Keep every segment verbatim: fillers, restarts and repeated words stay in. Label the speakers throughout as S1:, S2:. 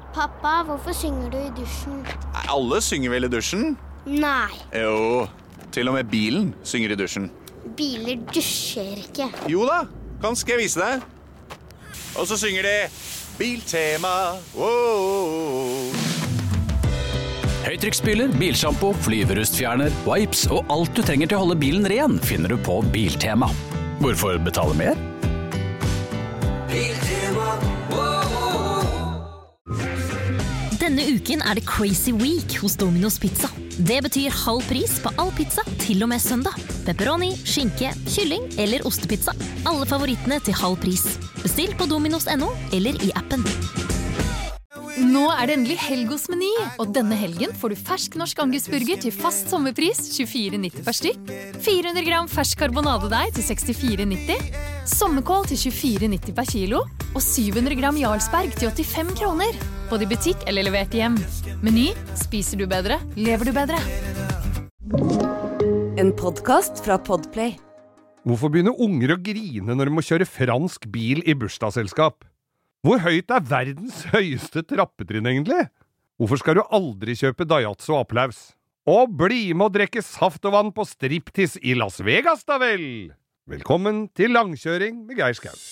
S1: Pappa, hvorfor synger du i dusjen?
S2: Alle synger vel i dusjen?
S1: Nei.
S2: Jo, til og med bilen synger i dusjen.
S1: Biler dusjer ikke.
S2: Jo da, kan skal jeg vise deg. Og så synger de Biltema. Wow.
S3: Høytrykksspyler, bilshampoo, flyverustfjerner, wipes og alt du trenger til å holde bilen ren finner du på Biltema. Hvorfor betale mer?
S4: Biltema.
S5: Denne uken er det Crazy Week hos Domino's Pizza. Det betyr halv pris på all pizza til og med søndag. Pepperoni, skinke, kylling eller ostepizza. Alle favorittene til halv pris. Bestill på dominos punktum no eller i appen.
S6: Nå er det endelig helg hos Meny, og denne helgen får du fersk norsk angusburger til fast sommerpris tjuefire nitti per stykk, fire hundre gram fersk karbonadedeig til sekstifire nitti, sommerkål til tjuefire nitti per kilo, og syv hundre gram Jarlsberg til åttifem kroner. Både i butikk eller levert hjem. Meny, spiser du bedre, lever du bedre.
S7: En podcast fra Podplay.
S8: Hvorfor begynner unger å grine når de må kjøre fransk bil i bursdagsselskap? Hvor høyt er verdens høyeste trappetrinn egentlig? Hvorfor skal du aldri kjøpe Daihatsu applaus? Og bli med å drikke saft og vann på striptease i Las Vegas da vel! Velkommen til langkjøring med Geir Skau.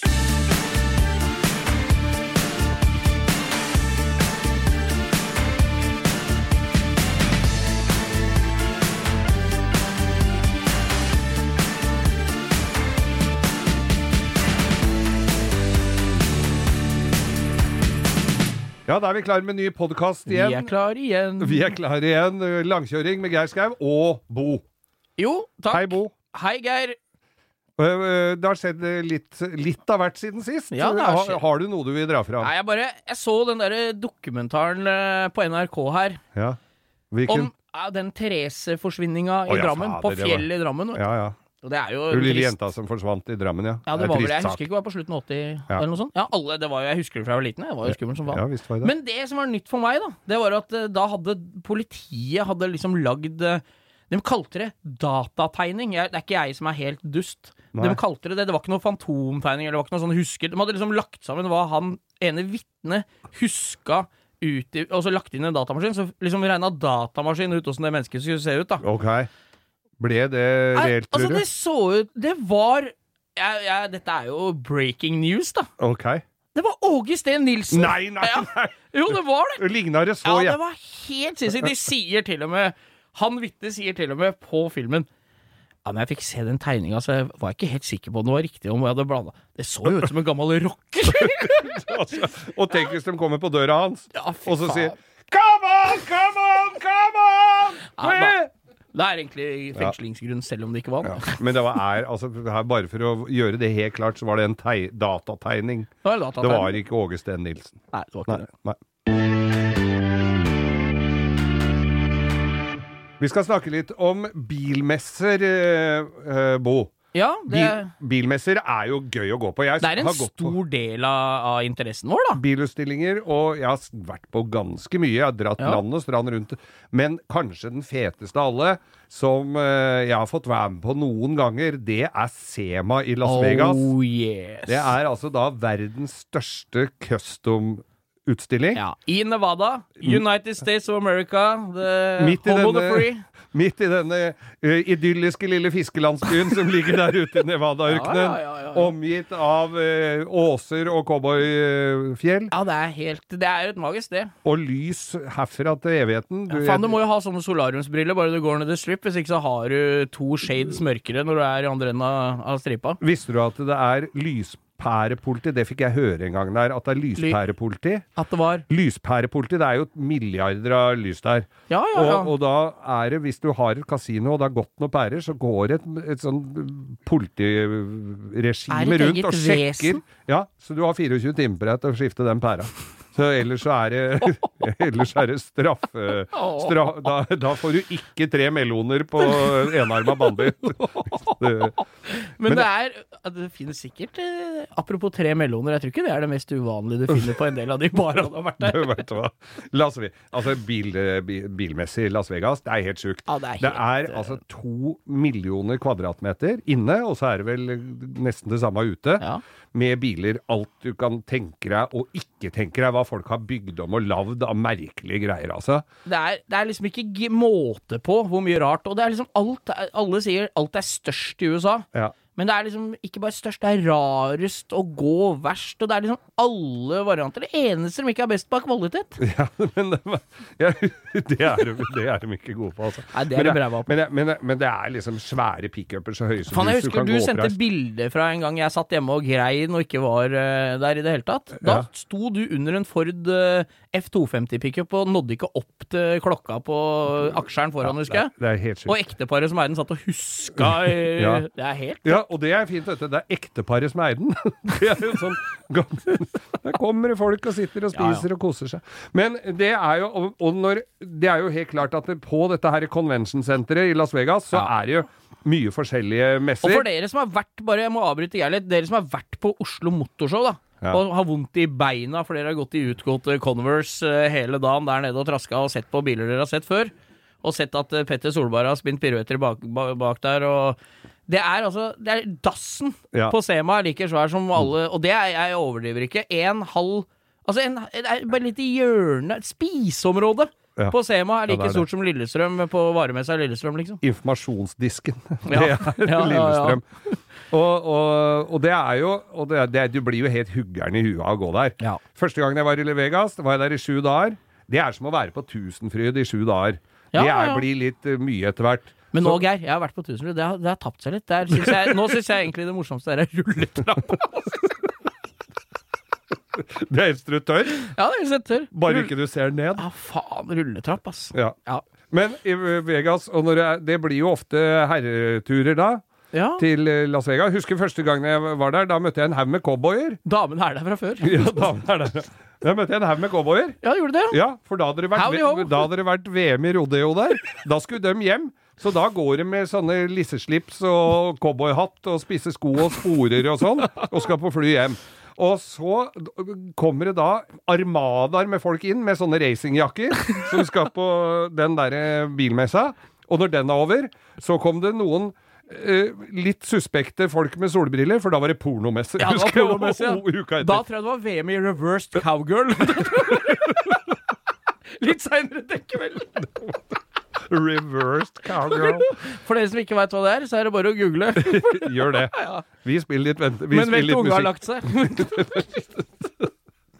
S8: Ja, da er vi klar med en ny podcast igjen.
S9: Vi er klar igjen.
S8: Vi er klar igjen. Langkjøring med Geir Skau og Bo.
S9: Jo, takk.
S8: Hei, Bo.
S9: Hei, Geir.
S8: Det har skjedd litt, litt av hvert siden sist.
S9: Ja, det har skjedd.
S8: Har, har du noe du vil dra fra?
S9: Nei, jeg bare, jeg så den der dokumentaren på N R K her.
S8: Ja. Hvilken?
S9: Om ja, den Therese-forsvinninga i
S8: oh, ja,
S9: Drammen,
S8: fader,
S9: på fjellet i Drammen.
S8: Ja, ja.
S9: Og det er jo
S8: du lille jenta som forsvant i Drammen, ja.
S9: Ja, det, det var vel, jeg husker ikke, det var på slutten av åtti
S8: ja.
S9: eller noe sånt. Ja, alle, det var jo, jeg husker det fra jeg var liten, jeg var jo skummel som faen.
S8: Ja, visst var det.
S9: Men det som var nytt for meg da, det var at da hadde politiet hadde liksom lagd, de kalte det datategning. Jeg, det er ikke jeg som er helt dust. Nei. De kalte det det, det var ikke noe fantomtegning, eller det var ikke noe sånn husker. De hadde liksom lagt sammen hva han ene vitne huska ut i, og så lagt inn en datamaskin, så liksom regnet datamaskinen ut hvordan det mennesket skulle se ut da.
S8: Ok. Ble det reelt, tror du?
S9: Altså, det så ut, det var, ja, ja, dette er jo breaking news da.
S8: Ok.
S9: Det var Åge Steen Nilsen.
S8: Nei, nei,
S9: ja.
S8: nei.
S9: Jo, det var det.
S8: Ligner det så,
S9: ja. Ja, det var helt sinnssykt. De sier til og med, han vitne sier til og med på filmen, ja, når jeg fikk se den tegningen, så jeg var ikke helt sikker på om det var riktig, om jeg hadde blandet. Det så jo ut som en gammel rocker.
S8: altså, og tenk hvis de kommer på døra hans,
S9: ja,
S8: og så sier, come on, come on, come on!
S9: Ja, det er egentlig fengslingsgrunn, selv om det ikke var det.
S8: Ja, men det var, er, altså, bare for å gjøre det helt klart, så var det en tei, datategning.
S9: Det var, datategning.
S8: Det var ikke Åge Steen Nilsen.
S9: Nei, det var ikke
S8: nei,
S9: det.
S8: Nei. Vi skal snakke litt om bilmesser, uh, Bo.
S9: Ja, det...
S8: Bil, bilmesser er jo gøy å gå på. Jeg
S9: det er en stor del av, av interessen vår, da.
S8: Bilutstillinger, og jeg har vært på ganske mye. Jeg har dratt ja. land og strand rundt. Men kanskje den feteste av alle, som uh, jeg har fått være med på noen ganger, det er SEMA i Las Vegas.
S9: Oh, yes.
S8: Det er altså da verdens største custom utstilling.
S9: Ja, i Nevada, United States of America, the
S8: midt i
S9: home
S8: denne,
S9: of the free.
S8: Midt i denne uh, idylliske lille fiskelandsbyen som ligger der ute i Nevada-ørkenen,
S9: ja, ja, ja, ja.
S8: omgitt av uh, åser og cowboyfjell.
S9: Ja, det er helt, det er jo et magisk det.
S8: Og lys herfra til evigheten.
S9: Du, ja, faen, du må jo ha sånne solariumsbriller bare du går ned i strip, hvis ikke så har du to shades mørkere når du er i andre enden av, av stripa.
S8: Visste du at det er lys Lyspærepoliti, det fikk jeg høre en gang der, at det er lyspærepoliti.
S9: At det var?
S8: Lyspærepoliti, det er jo milliarder av lys der.
S9: Ja, ja, ja.
S8: Og, og da er det, hvis du har et kasino og det er gått noen pærer, så går et, et sånn politiregime rundt og sjekker. Vesen? Ja, så du har fireogtjue timer på deg til å skifte den pæra. Så ellers så er det, ellers er det straffe, straff, da, da får du ikke tre meloner på enarmet bandit.
S9: Men, Men det er, det finnes sikkert, eh, apropos tre meloner, jeg tror ikke det er det mest uvanlige du finner på en del av de barene har vært der.
S8: Du vet hva, Las Vegas, altså bil, bil, bilmessig Las Vegas, det er helt sykt.
S9: Ja, det er, helt,
S8: det er altså to millioner kvadratmeter inne, og så er det vel nesten det samme ute,
S9: ja.
S8: Med biler, alt du kan tenke deg og ikke ikke tenker deg hva folk har bygd om og lavd av merkelige greier, altså.
S9: Det er, det er liksom ikke g- måte på hvor mye rart, og det er liksom alt, alle sier alt er størst i U S A.
S8: Ja.
S9: Men det er liksom ikke bare størst, det er rarest og gå verst, og det er liksom alle varianter. Det eneste de ikke er best på er kvalitet.
S8: Ja, men det, ja, det, er, de- det er de ikke gode på, altså.
S9: Nei, det er
S8: men,
S9: de bræva på.
S8: men, det- men, det- men det er liksom svære pick-upper så høye som
S9: Fan, jeg
S8: du, du
S9: husker
S8: kan
S9: du
S8: gå
S9: sendte
S8: oppreist.
S9: bilder fra en gang jeg satt hjemme og grein og ikke var uh, der i det hele tatt. Da
S8: Ja.
S9: sto du under en Ford uh, F to femti pickup og nådde ikke opp til klokka på aksjeren foran, husker jeg.
S8: Det er helt
S9: Og
S8: sjukt.
S9: ekteparet som er den satt og huska i,
S8: Ja.
S9: Det er helt
S8: Ja, og det er fint, vet du. Det er ekteparet som eier den. Det er jo sånn Der kommer det folk og sitter og spiser
S9: Ja, ja.
S8: og koser seg. Men det er jo og, og når, det er jo helt klart at det, på dette her convention-senteret i Las Vegas, så
S9: Ja.
S8: er det jo mye forskjellige messer.
S9: Og for dere som har vært bare, jeg må avbryte jeg litt, dere som har vært på Oslo Motorshow, da.
S8: Ja.
S9: Og har vondt i beina, for dere har gått i utgåtte Converse eh, hele dagen der nede og traska og sett på biler dere har sett før. Og sett at eh, Petter Solberg har spint piruetter bak, bak, bak der. Og det er altså det er dassen
S8: Ja.
S9: på Sema er like svær som alle. Og det er, jeg overdriver ikke. En halv Altså en, det er bare litt i hjørnet. Spiseområdet
S8: Ja.
S9: på Sema er
S8: Ja,
S9: like
S8: det er det.
S9: stort som Lillestrøm på varemessa i Lillestrøm, liksom.
S8: Informasjonsdisken.
S9: Ja.
S8: Det er
S9: Ja, ja, ja.
S8: Lillestrøm. Og, og, og det er jo og det er, det er, Du blir jo helt huggeren i huet av å gå der.
S9: Ja.
S8: Første gangen jeg var i Vegas, var jeg der i sju dager. Det er som å være på Tusenfryd i sju dager.
S9: Ja,
S8: det
S9: ja,
S8: er,
S9: ja.
S8: blir litt uh, mye etter hvert.
S9: Men nå,
S8: Så-
S9: Geir, jeg har vært på Tusenfryd. Det, har- det har tapt seg litt. Det er, synes jeg, nå syns jeg egentlig det morsomste er rulletrappa.
S8: Det er instruktør,
S9: Ja, det er litt tørr.
S8: bare ikke du ser ned.
S9: Ja, faen. Rulletrapp, ass.
S8: Ja.
S9: Ja.
S8: Men i Vegas, og når det, er, det blir jo ofte herreturer da,
S9: Ja.
S8: til eh, Las Vegas. Husker første gangen jeg var der, da møtte jeg en haug med cowboyer.
S9: Damen er der fra før.
S8: Ja, da, er det. Da møtte jeg en haug med cowboyer.
S9: Ja, gjorde det?
S8: Ja, for da hadde det vært,
S9: Howdy ho.
S8: da hadde det vært V M i rodeo der. Da skulle de hjem. Så da går de med sånne lisseslips og cowboyhatt og spisser sko og sporer og sånn, og skal på fly hjem. Og så kommer det da armadaer med folk inn med sånne racingjakker som skal på den der bilmessa. Og når den er over, så kom det noen eh, litt suspekte folk med solbriller, for da var det pornomesse.
S9: Ja, det var
S8: Husker jeg,
S9: pornomesse, ja.
S8: o- uka etter.
S9: Da tror jeg det var V M i reversed cowgirl. Litt seinere den kvelden.
S8: Reversed cowgirl.
S9: For dere som ikke veit hva det er, så er det bare å google.
S8: Gjør det. Vi spiller litt, vent, vi
S9: Men
S8: spiller
S9: vent
S8: litt
S9: til unga har
S8: musikk.
S9: lagt seg.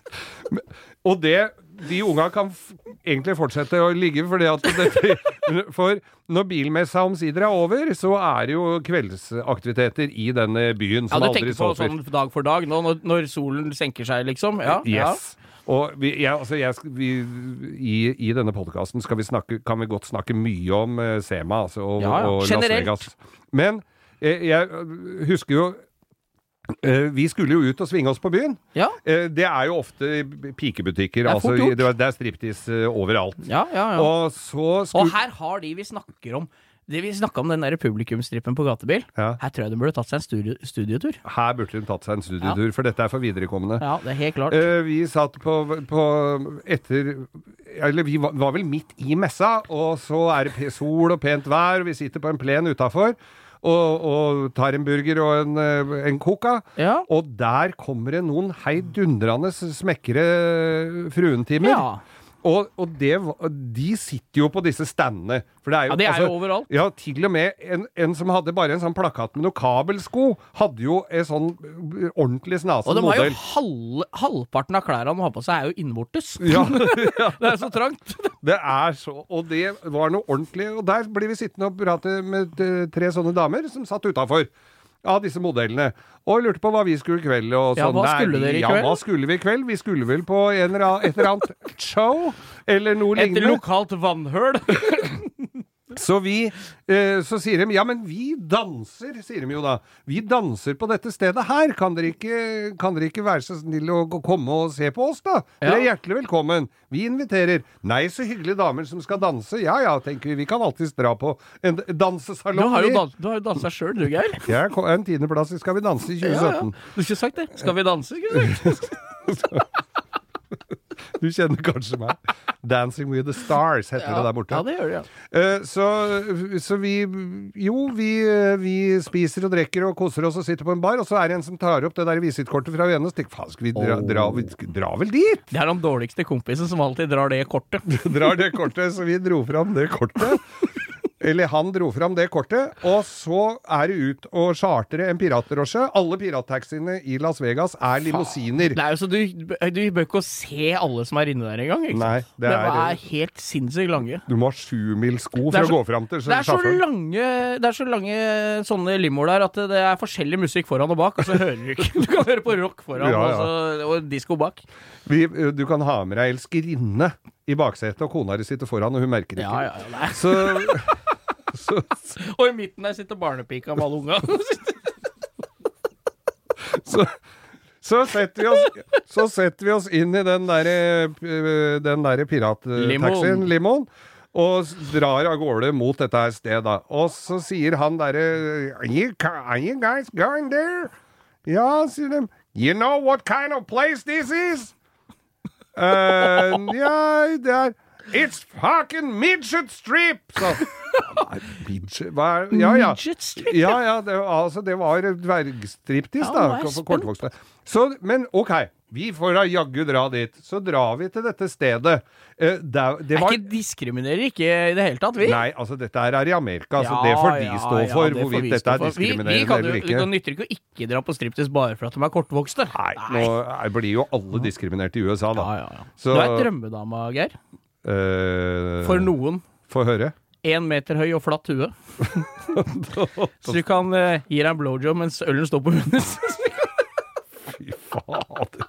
S8: Og det, de unga kan f egentlig fortsette å ligge, fordi at dette, for når bilmessa omsider er over, så er det jo kveldsaktiviteter i denne byen
S9: Ja,
S8: som
S9: du
S8: aldri
S9: tenker på
S8: sover.
S9: sånn dag for dag nå, når, når solen senker seg, liksom? Ja.
S8: Yes. Og vi, jeg, altså jeg, sk- vi, i, i denne podcasten skal vi snakke, kan vi godt snakke mye om eh, Sema altså, og,
S9: Ja, ja.
S8: og Las
S9: Generelt.
S8: Vegas. Men eh, jeg husker jo eh, vi skulle jo ut og svinge oss på byen.
S9: Ja.
S8: Eh, det er jo ofte pikebutikker.
S9: Det er
S8: Altså,
S9: fort gjort.
S8: det, er- det er striptease eh, overalt.
S9: Ja, ja, ja.
S8: Og så
S9: Og
S8: skulle
S9: her har de vi snakker om Det vi snakka om den der publikumstrippen på gatebil.
S8: Ja.
S9: Her tror jeg de burde tatt seg en studie, studietur.
S8: Her burde hun tatt seg en studietur, for dette er for viderekommende.
S9: Ja, det er helt klart.
S8: Eh, vi satt på, på etter Eller vi var, var vel midt i messa, og så er det pe- sol og pent vær, og vi sitter på en plen utafor. Og, og tar en burger og en, eh, en coca.
S9: Ja.
S8: Og der kommer det noen heidundrende smekkere fruentimer.
S9: Ja.
S8: Og, og det, var- de sitter jo på disse standene. For det er jo,
S9: Ja, det er jo overalt.
S8: Ja, til og med en, en som hadde bare en sånn plakat med noen kabelsko, hadde jo en sånn eh, ordentlig snasen
S9: Og de har jo
S8: modell.
S9: halv, halvparten av klærne de har på seg, er jo innvortes.
S8: Ja,
S9: Det er så trangt.
S8: det er så, og det var noe ordentlig. Og der blir vi sittende og prate med eh, tre sånne damer som satt utafor. Av disse modellene. Og lurte på hva vi skulle i kveld. Og
S9: Ja,
S8: sånn.
S9: hva
S8: Nei,
S9: skulle dere i
S8: Ja,
S9: kveld?
S8: hva skulle vi i kveld? Vi skulle vel på en eller annen, et eller annet show, eller noe
S9: Et
S8: lignende.
S9: lokalt vannhøl.
S8: Så vi, eh, så sier de, ja, men vi danser, sier de jo da. Vi danser på dette stedet her. Kan dere ikke, kan dere ikke være så snill å gå- komme og se på oss, da? Dere er hjertelig velkommen. Vi inviterer. Nei, så hyggelige damer som skal danse. Ja, ja, tenker vi. Vi kan alltids dra på en
S9: Du
S8: dansesalong.
S9: har jo,
S8: vi.
S9: dans, du har jo dansa sjøl, du, Geir.
S8: Jeg er en tiendeplass i Skal vi danse i
S9: Ja, ja.
S8: tjue sytten.
S9: Du skulle sagt det. Skal vi danse? Skulle du sagt.
S8: Du kjenner kanskje meg. Dancing with the Stars heter
S9: Ja.
S8: det der borte.
S9: Ja, det gjør det, ja.
S8: Eh, så, så vi Jo, vi, vi spiser og drikker og koser oss og sitter på en bar, og så er det en som tar opp det der visitkortet fra Viennes. Tenk, faen, skal vi dra, dra, vi dra vel dit?
S9: Det er den dårligste kompisen som alltid drar det kortet.
S8: Drar det kortet, så vi dro fram det kortet. Eller han dro fram det kortet, og så er det ut og chartere en piratdrosje. Alle pirattaxiene i Las Vegas er limousiner.
S9: Nei, altså, du, du bør ikke se alle som er inne der engang, ikke sant?
S8: Nei, det
S9: det
S8: er-
S9: er helt sinnssykt lange.
S8: Du må ha sju mil sko
S9: Det
S8: for
S9: er
S8: å
S9: så-
S8: gå fram til
S9: Det er, så
S8: sjåføren.
S9: lange, det er så lange sånne limoer der at det er forskjellig musikk foran og bak, og så hører du ikke. Du kan høre på rock foran
S8: Ja, ja.
S9: Og, så, og disco bak.
S8: Vi, du kan ha med deg elskerinne i baksetet, og kona di sitter foran, og hun merker det ikke.
S9: Ja, ja, ja, nei.
S8: Så, så,
S9: Og i midten der sitter barnepika med alle unga.
S8: så, så, setter vi oss, så setter vi oss inn i den der, eh, den der pirattaxien,
S9: Limon.
S8: limoen, og s- drar av gårde mot dette her stedet. Og så sier han derre are, you ca- are you guys going there? Ja, sier de. You know what kind of place this is? Uh, ja, det er It's fucking midget strip! Så, nei, midget, hva er, ja, ja.
S9: Midget strip,
S8: Ja, ja, det, var- altså, det var dvergstriptis,
S9: Ja,
S8: da.
S9: nå er jeg
S8: For
S9: spent.
S8: kortvokste. Så, men ok, vi får da jaggu dra dit. Så drar vi til dette stedet. Eh, der, det
S9: Jeg
S8: var
S9: ikke diskriminerer ikke i det hele tatt, vi.
S8: Nei, altså dette her er i Amerika, så
S9: Ja,
S8: det får de
S9: ja,
S8: stå
S9: ja,
S8: for,
S9: det får
S8: hvorvidt
S9: vi
S8: dette
S9: stå
S8: er
S9: for. Vi- vi
S8: diskriminerende
S9: kan jo-
S8: eller ikke.
S9: Det nytter ikke å ikke dra på striptease bare for at de er kortvokste.
S8: Nei, nå er- blir jo alle diskriminert i U S A, da.
S9: Ja, ja, ja.
S8: Så,
S9: Du er drømmedama, Geir.
S8: eh,
S9: For noen.
S8: Få høre.
S9: Én meter høy og flatt hue. Så du kan eh, gi deg en blowjob mens ølen står på hunden.
S8: Fy fader.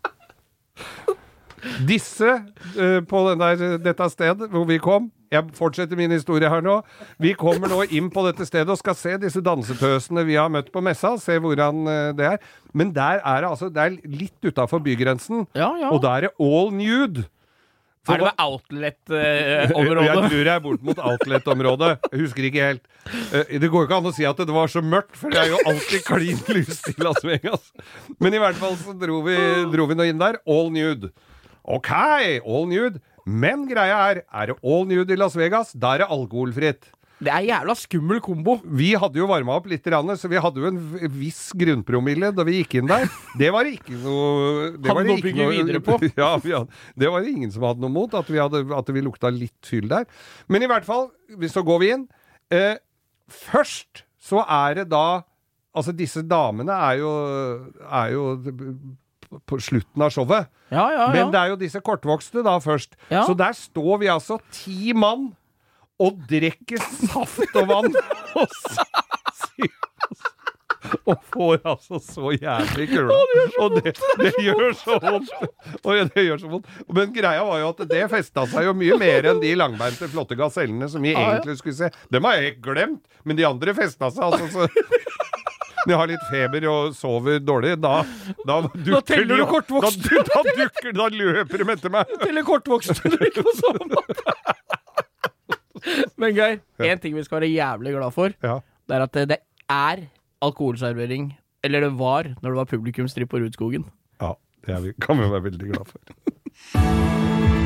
S8: Disse eh, på den der, dette stedet hvor vi kom, jeg fortsetter min historie her nå, vi kommer nå inn på dette stedet og skal se disse dansetøsene vi har møtt på messa, se hvordan eh, det er. Men der er det altså, det er litt utenfor bygrensen,
S9: Ja, ja.
S8: og da er det all nude. For
S9: Er det
S8: hva-
S9: ved outlet-området?
S8: Jeg tror jeg er bort mot outlet-området. Jeg husker ikke helt. Eh, Det går ikke an å si at det var så mørkt, for det er jo alltid klin lyst i Las Vegas. Men i hvert fall så dro vi, dro vi nå inn der. All nude. Ok, all nude. Men greia er, er det all nude i Las Vegas, da er det alkoholfritt.
S9: Det er jævla skummel kombo.
S8: Vi hadde jo varma opp litt, så vi hadde jo en v- viss grunnpromille da vi gikk inn der. Det var ikke noe det
S9: Hadde
S8: var
S9: noe å
S8: ikke
S9: bygge videre på.
S8: Ja, vi hadde, det var ingen som hadde noe mot at vi, hadde, at vi lukta litt fyll der. Men i hvert fall, så går vi inn. Eh, først så er det da Altså, disse damene er jo, er jo på slutten av showet.
S9: Ja, ja, ja.
S8: Men det er jo disse kortvokste da først.
S9: Ja.
S8: Så der står vi altså ti mann og drikker saft og vann. Og, s- og får altså så jævlig kula. Og det, det gjør så vondt. Og det gjør så vondt. Men greia var jo at det festa seg jo mye mer enn de langbeinte flotte gasellene som vi egentlig skulle se. Dem har jeg helt glemt, men de andre festa seg altså så når jeg har litt feber og sover dårlig, da, da dukker
S9: teller
S8: de
S9: du
S8: jo-
S9: kortvokst.
S8: Da, da, dukker, da løper de etter meg.
S9: Eller kortvokste drikker på samme måte. Men Geir, én ting vi skal være jævlig glad for,
S8: Ja.
S9: det er at det, det er alkoholservering. Eller det var, når det var publikumstripp på Rudskogen.
S8: Ja, det er vi, kan vi være veldig glad for.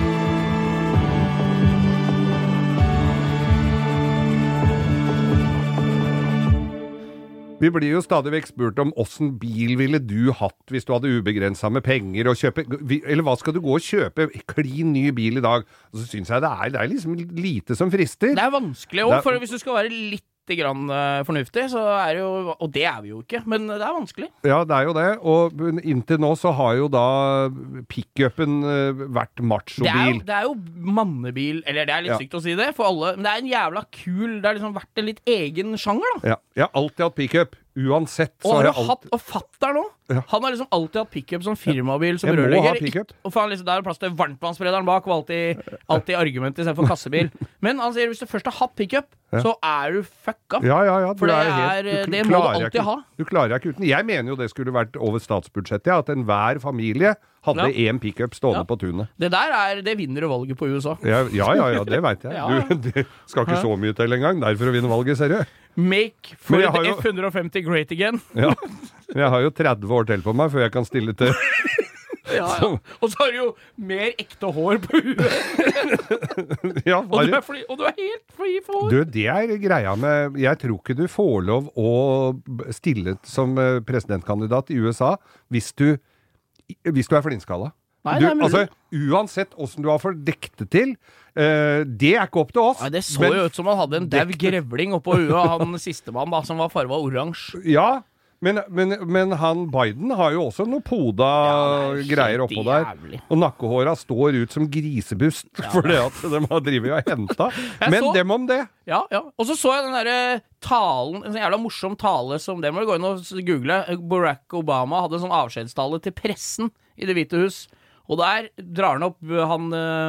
S8: Vi blir jo stadig vekk spurt om åssen bil ville du hatt hvis du hadde ubegrensa med penger og kjøpe vi- Eller hva skal du gå og kjøpe? Klin ny bil i dag. Og så syns jeg det er, det er liksom lite som frister.
S9: Det er vanskelig
S8: Det
S9: òg,
S8: er-
S9: for hvis du skal være litt grann eh, fornuftig, så er det jo Og det er vi jo ikke, men det er vanskelig.
S8: Ja, det er jo det. Og inntil nå så har jo da pickupen eh, vært
S9: Det er, jo,
S8: machobil.
S9: det er jo mannebil, eller det er litt
S8: Ja.
S9: stygt å si det, for alle, men det er en jævla kul Det har liksom vært en litt egen sjanger, da.
S8: Ja, jeg har alltid hatt pickup. Uansett så
S9: Og,
S8: har
S9: har
S8: jeg
S9: du
S8: alltid
S9: hatt, og fatter'n òg.
S8: Ja.
S9: Han har liksom alltid hatt pickup som firmabil, som
S8: Jeg må ha
S9: rørlegger.
S8: pickup.
S9: Og faen, liksom, der er plass til varmtvannssprederen bak, og alltid, alltid argument istedenfor kassebil. Men han sier hvis du først har hatt pickup, så er du fucka.
S8: Ja, ja, ja. du
S9: For det
S8: helt-
S9: er-
S8: du
S9: det må du
S8: klarer
S9: alltid
S8: ikke-
S9: ha.
S8: Du klarer deg ikke uten. Jeg mener jo det skulle vært over statsbudsjettet, ja, at enhver familie hadde én pickup stående
S9: Ja.
S8: på tunet.
S9: Det der er, det vinner jo valget på U S A.
S8: Ja, ja, ja, ja det veit jeg.
S9: Ja, ja.
S8: Du, det skal ikke så mye til engang, derfor å vinne valget, ser du.
S9: Make
S8: Men
S9: for
S8: jeg har jo-
S9: F one hundred fifty great again.
S8: Ja. Jeg har jo tretti år til på meg før jeg kan stille til
S9: Ja, ja. Og så har du jo mer ekte hår på huet.
S8: Ja,
S9: og, du er fri, og du er helt fri for hår.
S8: Du, det er greia med Jeg tror ikke du får lov å stille som presidentkandidat i U S A hvis du, hvis du er flintskalla.
S9: Nei,
S8: Du,
S9: nei,
S8: altså, uansett hvordan du har fordekt det til, uh, det er ikke opp til oss.
S9: Nei, det så
S8: men,
S9: jo ut som han hadde en dau grevling oppå huet, han sistemann da, som var farva oransje.
S8: Ja, men, men, men han Biden har jo også noe poda
S9: Ja,
S8: greier oppå der.
S9: jævlig.
S8: Og nakkehåra står ut som grisebust, ja. fordi at de har drivet og henta. Men
S9: så,
S8: dem om det.
S9: Ja, ja. Og så så jeg den derre talen, en sånn jævla morsom tale som, det må du gå inn og google, Barack Obama hadde en sånn avskjedstale til pressen i Det hvite hus. Og der drar han opp han,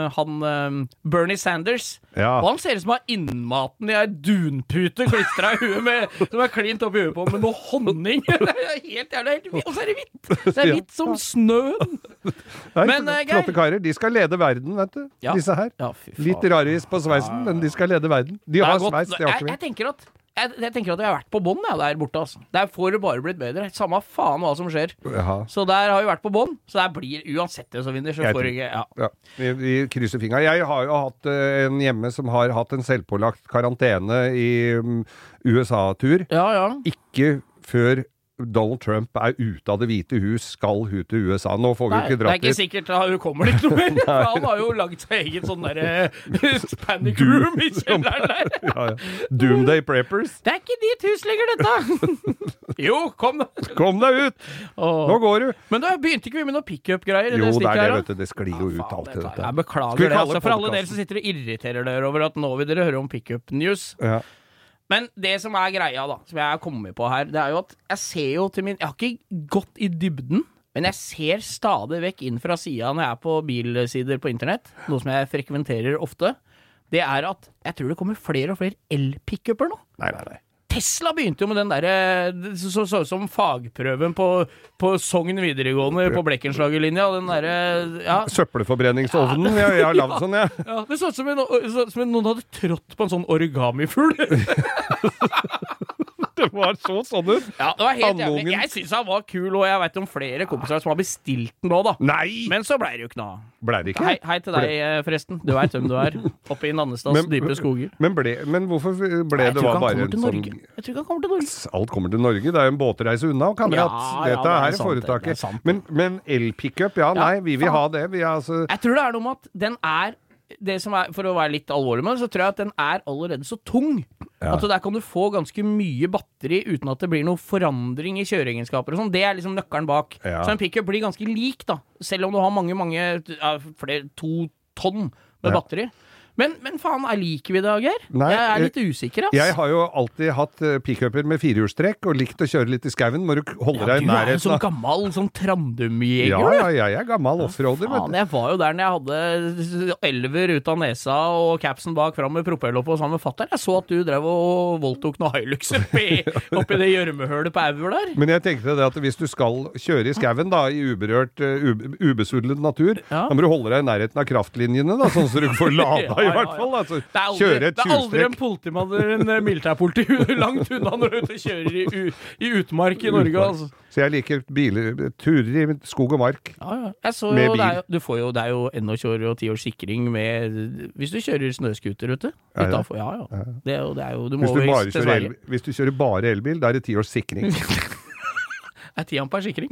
S9: han Bernie Sanders.
S8: Ja.
S9: Og han ser ut som han har innmaten i ei dunpute klistra i huet med, som er klint opp i huet på med noe honning. Det er helt jævlig, helt hvitt. Og så er det hvitt. Det er hvitt som snøen.
S8: Nei,
S9: Men, uh,
S8: flotte karer. De skal lede verden, vet du.
S9: Ja.
S8: Disse her.
S9: Ja, fy faen.
S8: Litt raris på sveisen, men de skal lede verden. De har
S9: godt.
S8: sveis, det har
S9: jeg,
S8: ikke
S9: jeg
S8: vi.
S9: tenker at jeg, jeg tenker at vi har vært på bånd, ja, der borte, altså. Der får det bare blitt bedre. Samme faen hva som skjer.
S8: Jaha.
S9: Så der har vi vært på bånd. Så der blir uansett det som vinner, så
S8: Jeg
S9: får
S8: tror-
S9: ikke ja.
S8: Ja, vi, vi krysser fingra. Jeg har jo hatt uh, en hjemme som har hatt en selvpålagt karantene i um, U S A-tur.
S9: Ja, ja.
S8: Ikke før Donald Trump er ute av Det hvite hus, skal hun til U S A. Nå får vi jo
S9: Nei,
S8: ikke
S9: det er
S8: dratt
S9: ikke
S8: dit.
S9: sikkert da hun kommer dit noe mer. For han har jo lagd seg eget sånn derre panic room i kjelleren der.
S8: Ja, ja. Doomday Preppers.
S9: Det er ikke ditt hus lenger, dette! Jo, kom da!
S8: Kom deg ut!
S9: Åh.
S8: Nå går du!
S9: Men da begynte ikke vi med noe pick-up-greier i
S8: Jo,
S9: det
S8: det
S9: stikket
S8: er det,
S9: her, da?
S8: vet du. Det sklir jo ut
S9: Faen,
S8: alt
S9: det tar-
S8: dette.
S9: Jeg beklager
S8: Skal vi
S9: det,
S8: kalle
S9: altså, for alle
S8: podcasten?
S9: dere som sitter og irriterer dere over at nå vil dere høre om pick-up-news.
S8: Ja.
S9: Men det som er greia, da, som jeg har kommet på her, det er jo at jeg ser jo til min Jeg har ikke gått i dybden, men jeg ser stadig vekk inn fra sida når jeg er på bilsider på internett, noe som jeg frekventerer ofte. Det er at jeg tror det kommer flere og flere el-pickuper nå.
S8: Nei, nei, nei.
S9: Tesla begynte jo med den derre så, så, som fagprøven på, på Sogn videregående på Blekkenslagerlinja. Den derre ja.
S8: Søppelforbrenningsovnen. Ja, jeg har lagd sånn, jeg.
S9: Ja, det så ut som, en, så, som en, noen hadde trådt på en sånn origamifugl.
S8: Det var så sånn ut.
S9: Ja, det var helt jævlig.
S8: Tannungen.
S9: Jeg synes han var kul, og jeg vet om flere kompiser som har bestilt den nå, da.
S8: Nei!
S9: Men så ble det jo ikke noe.
S8: Ble det ikke?
S9: Hei, hei til deg, eh, forresten. Du vet hvem du er. Oppe i Nannestads dype skoger.
S8: Men, ble, men hvorfor ble
S9: Nei,
S8: det
S9: jeg tror ikke
S8: var
S9: han
S8: bare
S9: kommer
S8: en
S9: til
S8: sånn
S9: Norge. Jeg tror ikke han kommer til Norge.
S8: Alt kommer til Norge. Det er jo en båtreise unna, kamerat.
S9: Ja, ja,
S8: Dette
S9: det er
S8: her er
S9: sant, det er
S8: foretaket.
S9: sant.
S8: Men, men el-pickup, ja,
S9: Ja,
S8: nei, vi vil
S9: faen.
S8: ha det. Vi er altså
S9: Jeg tror det er noe med at den er det som er, For å være litt alvorlig med det, så tror jeg at den er allerede så tung.
S8: Ja.
S9: At der kan du få ganske mye batteri uten at det blir noe forandring i kjøreegenskaper og sånn. Det er liksom nøkkelen bak.
S8: Ja.
S9: Så en pickup blir ganske lik, da. Selv om du har mange, mange ja, flere, to tonn med
S8: Ja.
S9: batteri. Men, men faen, er liker vi det, Geir?
S8: Nei,
S9: Jeg er litt usikker, ass.
S8: Jeg har jo alltid hatt uh, pickuper med firehjulstrekk og likt å kjøre litt i skauen. Må du holde
S9: ja,
S8: deg i
S9: du er jo
S8: nærheten
S9: sånn
S8: av
S9: gammel sånn Trandum-jeger.
S8: Ja,
S9: du.
S8: ja, jeg er gammel offroader, vet
S9: Faen,
S8: du.
S9: jeg var jo der når jeg hadde elver ut av nesa og capsen bak fram med propell opp og sammen med fatter. Jeg så at du drev og voldtok noe Hilux oppi, oppi det gjørmehølet på Aur der.
S8: Men jeg tenkte det at hvis du skal kjøre i skauen da, i uberørt, uh, ube, ubesudlet natur,
S9: Ja.
S8: da må du holde deg i nærheten av kraftlinjene, da, sånn så du får lada
S9: Ja,
S8: i
S9: ja,
S8: hvert
S9: ja.
S8: fall. Altså,
S9: Det er aldri,
S8: kjøre et
S9: det er aldri en
S8: hjulstrekk.
S9: politimann eller en eh, militærpoliti langt unna når du er ute og kjører i, u, i utmark i Norge,
S8: Utmark.
S9: altså.
S8: Så jeg liker biler, turer i skog og mark.
S9: Ja, ja. Jeg så
S8: Med
S9: jo, det
S8: bil.
S9: er jo, du får jo, det er jo enogtjue år og ti års sikring med hvis du kjører snøscooter ute.
S8: Er det?
S9: Utenfor, ja, ja. Det er jo, det er jo, du må
S8: Hvis du,
S9: jo
S8: bare
S9: til
S8: kjører
S9: Sverige.
S8: el, hvis du kjører bare elbil, da er det ti års sikring.
S9: Det er ti ampere sikring.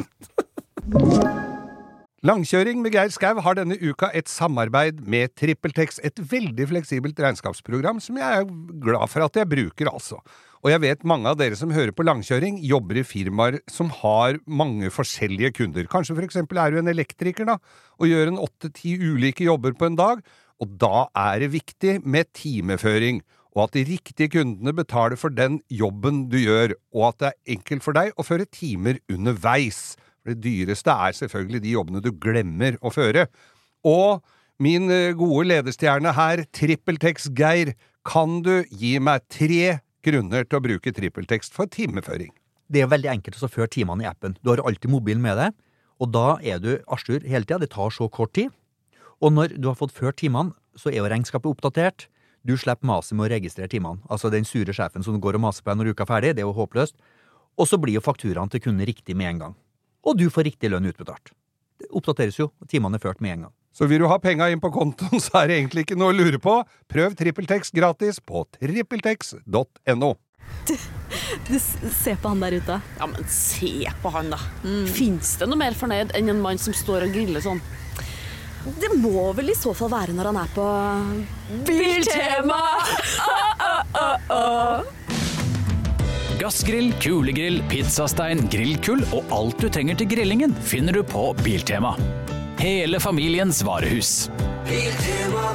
S8: Langkjøring med Geir Skau har denne uka et samarbeid med TrippelTex, et veldig fleksibelt regnskapsprogram som jeg er glad for at jeg bruker, altså. Og jeg vet mange av dere som hører på langkjøring jobber i firmaer som har mange forskjellige kunder. Kanskje for eksempel er du en elektriker da, og gjør en åtte-ti ulike jobber på en dag, og da er det viktig med timeføring, og at de riktige kundene betaler for den jobben du gjør, og at det er enkelt for deg å føre timer underveis. Det dyreste er selvfølgelig de jobbene du glemmer å føre. Og min gode lederstjerne her, TrippelTex Geir, kan du gi meg tre grunner til å bruke TrippelTex for timeføring?
S4: Det er veldig enkelt å føre timene i appen. Du har alltid mobilen med deg, og da er du arsur hele tiden. Det tar så kort tid. Og når du har fått ført timene, så er jo regnskapet oppdatert. Du slipper maset med å registrere timene. Altså den sure sjefen som går og maser på deg når uka er ferdig, det er jo håpløst. Og så blir jo fakturaen til kunden riktig med en gang. Og du får riktig lønn utbetalt. oppdateres jo, timene er ført med en gang.
S8: Så vil du ha penga inn på kontoen, så er det egentlig ikke noe å lure på. Prøv TrippelTex gratis på trippeltex punktum no.
S10: Du, du, se på han der ute. Ja, men se på han da. Mm. Finnes det noe mer fornøyd enn en mann som står og griller sånn? Det må vel i så fall være når han er på Biltema! oh, oh, oh, oh.
S3: Gassgrill, kulegrill, pizzastein, grillkull og alt du trenger til grillingen finner du på Biltema. Hele familiens varehus.
S11: Biltema,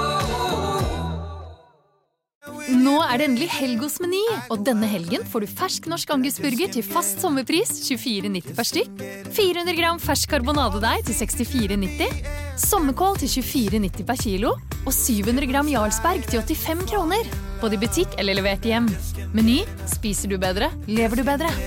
S6: Nå er det endelig helg hos Meny, og denne helgen får du fersk norsk angusburger til fast sommerpris tjuefire nitti per stykk, fire hundre gram fersk karbonadedeig til sekstifire nitti, sommerkål til tjuefire nitti per kilo, og syv hundre gram Jarlsberg til åttifem kroner. Både i butikk eller levert hjem. Meny, spiser du bedre, lever du bedre.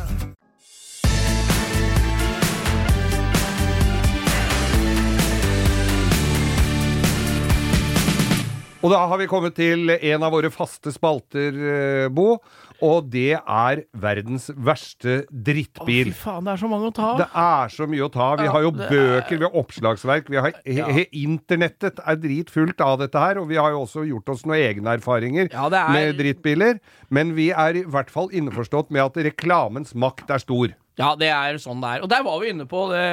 S8: Og da har vi kommet til en av våre faste spalter, Bo, og det er verdens verste drittbil.
S9: Å, fy faen, det er så mange å ta.
S8: Det er så mye å ta. Vi har jo bøker, vi har oppslagsverk, vi har he he internettet er dritfullt av dette her, og vi har jo også gjort oss noen egne erfaringer
S9: ja, er...
S8: med drittbiler, men vi er i hvert fall innforstått med at reklamens makt er stor.
S9: Ja, det er sånn det er. Og der var vi inne på, det,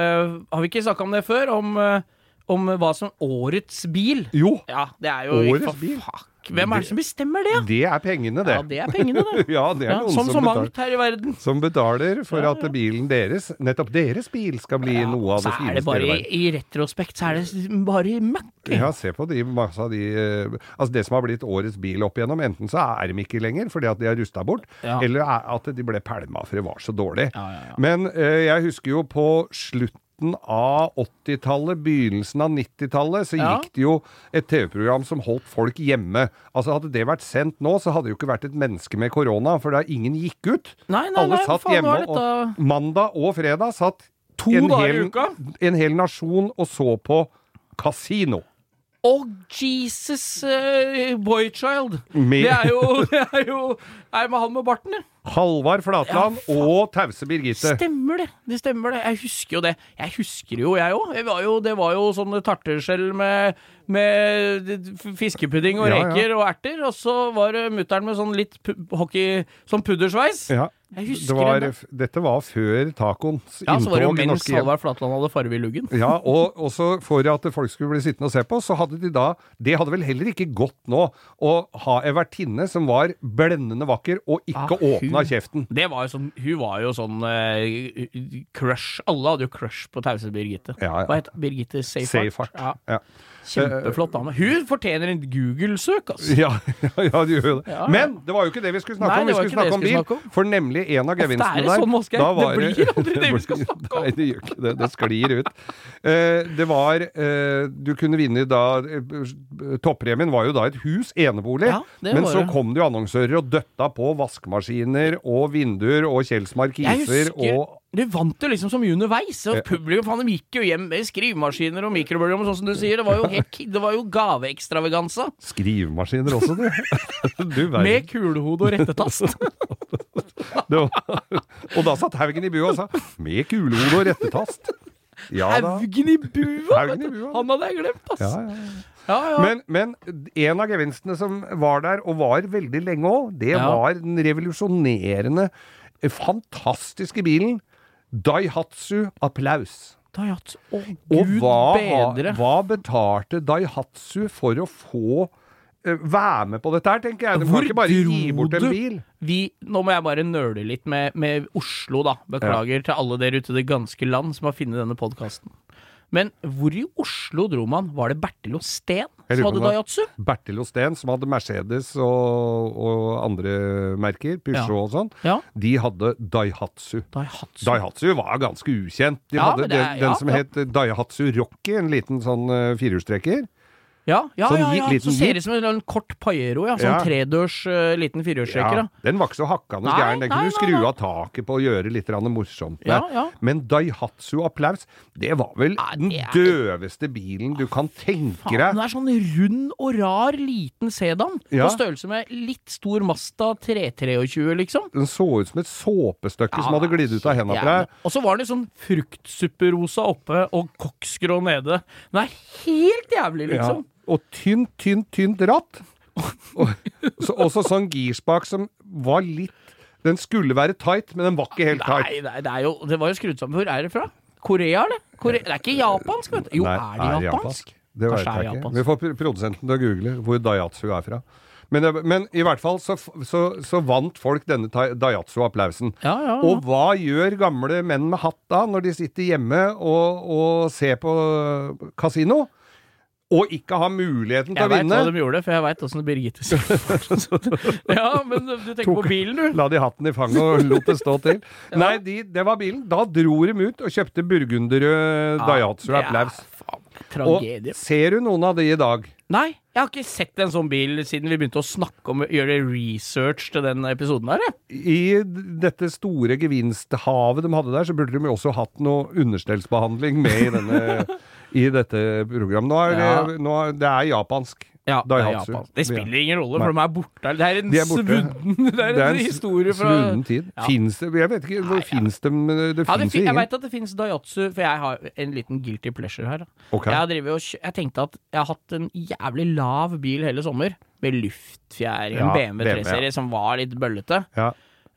S9: har vi ikke snakket om det før, om... om hva som årets bil.
S8: Jo.
S9: Ja, det er jo
S8: årets bil.
S9: Fuck. Hvem er det som bestemmer det?
S8: Det er pengene, det.
S9: Ja, det er pengene, det.
S8: ja, det er
S9: ja,
S8: noen
S9: som,
S8: som,
S9: som
S8: betaler,
S9: mangt her i verden.
S8: Som betaler for ja, ja. at bilen deres, nettopp deres bil, skal bli ja, noe av det fineste.
S9: Så er det bare, i, i retrospekt, så er det bare møkk.
S8: Ja, se på de, masse av de, altså det som har blitt årets bil opp igjennom, enten så er de ikke lenger, fordi at de har rustet bort, ja. eller at de ble pælma, for det var så dårlig. Ja, ja, ja. Men eh, jeg husker jo på slutt av åttitallet, begynnelsen av nittitallet, så gikk det jo et T V-program som holdt folk hjemme. Altså hadde det vært sendt nå, så hadde det jo ikke vært et menneske med korona, for da ingen gikk ut.
S9: Nei, nei,
S8: Alle
S9: nei,
S8: satt
S9: faen,
S8: hjemme,
S9: dette...
S8: og mandag og fredag satt
S9: to
S8: en
S9: dager
S8: hel,
S9: i uka.
S8: En hel nasjon og så på kasino.
S9: Å, oh, Jesus uh, boychild.
S8: Med...
S9: Det er jo, det er jo er med han med barten, det.
S8: Halvard Flatland ja, og Tause Birgitte.
S9: Stemmer det, det stemmer det. Jeg husker jo det. Jeg husker jo, jeg òg. Det var jo sånne tarterskjell med, med fiskepudding og ja, reker ja. og erter, og så var det mutteren med sånn litt pu- hockey, sånn puddersveis.
S8: Ja.
S9: Jeg husker
S8: det var,
S9: det.
S8: Dette var før tacoen.
S9: Ja, så var det jo mens Halvard Flatland hadde farve i luggen.
S8: Ja, og også for at folk skulle bli sittende og se på, så hadde de da, det hadde vel heller ikke gått nå, å ha en vertinne som var blendende vakker og ikke ah, åpna kjeften.
S9: Det var jo sånn, hun var jo sånn uh, crush, alle hadde jo crush på Tause Birgitte.
S8: Ja, ja.
S9: Hva heter Birgitte Seifert?
S8: Seifert,
S9: ja.
S8: ja.
S9: Kjempeflott dame. Hun fortjener en Google-søk, altså.
S8: Ja, ja, ja, du gjør jo det.
S9: Ja.
S8: Men det var jo ikke det vi skulle snakke
S9: Nei,
S8: om. Vi skulle snakke om bil.
S9: Snakke om.
S8: For nemlig en av gevinstene der.
S9: Sånn, Moskva. Det blir aldri det vi skal snakke om.
S8: Nei, det gjør ikke det. Det sklir ut. Uh, det var, uh, du kunne vinne da, uh, toppremien var jo da et hus, enebolig. Ja, men så kom det jo annonsører og døtta på vaskemaskiner og vinduer og Kjelsmark iser og...
S9: Det vant jo liksom så mye underveis, og publikum faen, de gikk jo hjem med skrivemaskiner og mikrobølger, og sånn som du sier, det var jo helt, det var jo gaveekstravaganza.
S8: Skrivemaskiner også, du. du
S9: med kulehode og rettetast.
S8: var, og da satt Haugen i bua og sa, med kulehode og rettetast. Ja,
S9: Haugen i bua?
S8: Haugen i bua.
S9: Han hadde jeg glemt, ass.
S8: Ja, ja, ja.
S9: Ja, ja.
S8: Men, men en av gevinstene som var der, og var veldig lenge også, det ja. var den revolusjonerende, fantastiske bilen, Daihatsu Applaus.
S9: Daihatsu, å Gud
S8: og hva,
S9: bedre.
S8: Hva betalte Daihatsu for å få uh, være med på dette her, tenker jeg. Du kan ikke bare gi bort en bil.
S9: Vi, nå må jeg bare nøle litt med, med Oslo, da. Beklager ja. til alle der ute i det ganske land som har funnet denne podcasten. Men hvor i Oslo dro man? Var det Bertil og Steen som hadde Daihatsu?
S8: Bertil og Steen, som hadde Mercedes og, og andre merker, Peugeot ja. og sånn.
S9: Ja.
S8: De hadde Daihatsu.
S9: Daihatsu.
S8: Daihatsu var ganske ukjent. De
S9: ja,
S8: hadde
S9: det er,
S8: den, den
S9: ja,
S8: som
S9: ja.
S8: het Daihatsu Rocky, en liten sånn uh, firehjulstrekker.
S9: Ja, ja,
S8: Sånn
S9: ja, ja.
S8: liten
S9: så ser det
S8: bit.
S9: som en, en kort Pajero, ja. Sånn
S8: Ja.
S9: tredørs uh, liten firehjulstrekker,
S8: Ja,
S9: da.
S8: den var ikke så hakkende
S9: Nei,
S8: gæren. Den
S9: nei,
S8: kunne du
S9: nei,
S8: skru
S9: nei.
S8: av taket på og gjøre litt grann morsomt med.
S9: Ja, ja.
S8: Men Daihatsu Applaus, det var vel
S9: Ja,
S8: den
S9: det er-
S8: døveste bilen du kan tenke
S9: Faen,
S8: deg.
S9: den er sånn rund og rar liten sedan.
S8: Ja.
S9: På størrelse med litt stor Mazda tre tjuetre, liksom.
S8: Den så ut som et såpestykke som hadde glidd ut av hendene på
S9: Jævlig.
S8: deg.
S9: Og så var den sånn fruktsupperosa oppe og koksgrå nede. Den er helt jævlig, liksom.
S8: Ja. Og tynt, tynt, tynt ratt. Og så, også sånn girspak som var litt Den skulle være tight, men den var ikke helt tight.
S9: Nei, nei, det, er jo, det var jo skrudd sammen. Hvor er det fra? Korea, eller? Kore det er ikke japansk, vet du. Jo,
S8: Nei,
S9: er det japansk?
S8: Det vet
S9: Kanskje er
S8: jeg ikke.
S9: japansk.
S8: Vi får produsenten til å google hvor Daihatsu er fra. Men, det- men i hvert fall så, så, så vant folk denne Ta- Daihatsu-applausen.
S9: Ja, ja, ja.
S8: Og hva gjør gamle menn med hatt da, når de sitter hjemme og, og ser på kasino? Og ikke har muligheten til
S9: Jeg
S8: å
S9: veit
S8: vinne.
S9: hva de gjorde, for jeg veit åssen Birgitte ser Ja, men du tenker
S8: Tok-
S9: på bilen, du.
S8: La de hatten i fanget og lot det stå til. Nei, de, det var bilen. Da dro de ut og kjøpte burgunderrød Daihatsu
S9: det er
S8: Applaus.
S9: faen,
S8: Og
S9: tragedie.
S8: ser du noen av de i dag?
S9: Nei, jeg har ikke sett en sånn bil siden vi begynte å snakke om gjøre research til den episoden her. Jeg.
S8: I dette store gevinsthavet de hadde der, så burde de jo også hatt noe understellsbehandling med i, denne, i dette programmet. Nå er,
S9: Ja.
S8: det, nå er, det er japansk.
S9: Ja, det er
S8: Daihatsu.
S9: japansk. Det spiller ingen rolle,
S8: Nei.
S9: for de er borte. Det er en
S8: De er borte.
S9: svunnen Det er en,
S8: Det er en
S9: historie fra
S8: svunnen tid.
S9: Ja.
S8: Finnes det? Jeg vet ikke, hvor finnes det? Men det
S9: Ja, det
S8: finnes
S9: fin
S8: jo
S9: jeg
S8: ingen.
S9: veit at det finnes Daihatsu, for jeg har en liten guilty pleasure her. Da.
S8: Ok.
S9: Jeg, har drevet og, kjø- jeg tenkte at jeg har hatt en jævlig lav bil hele sommer, med luftfjæring,
S8: Ja,
S9: en B M W
S8: B M W,
S9: tre-serie
S8: ja.
S9: som var litt bøllete.
S8: Ja.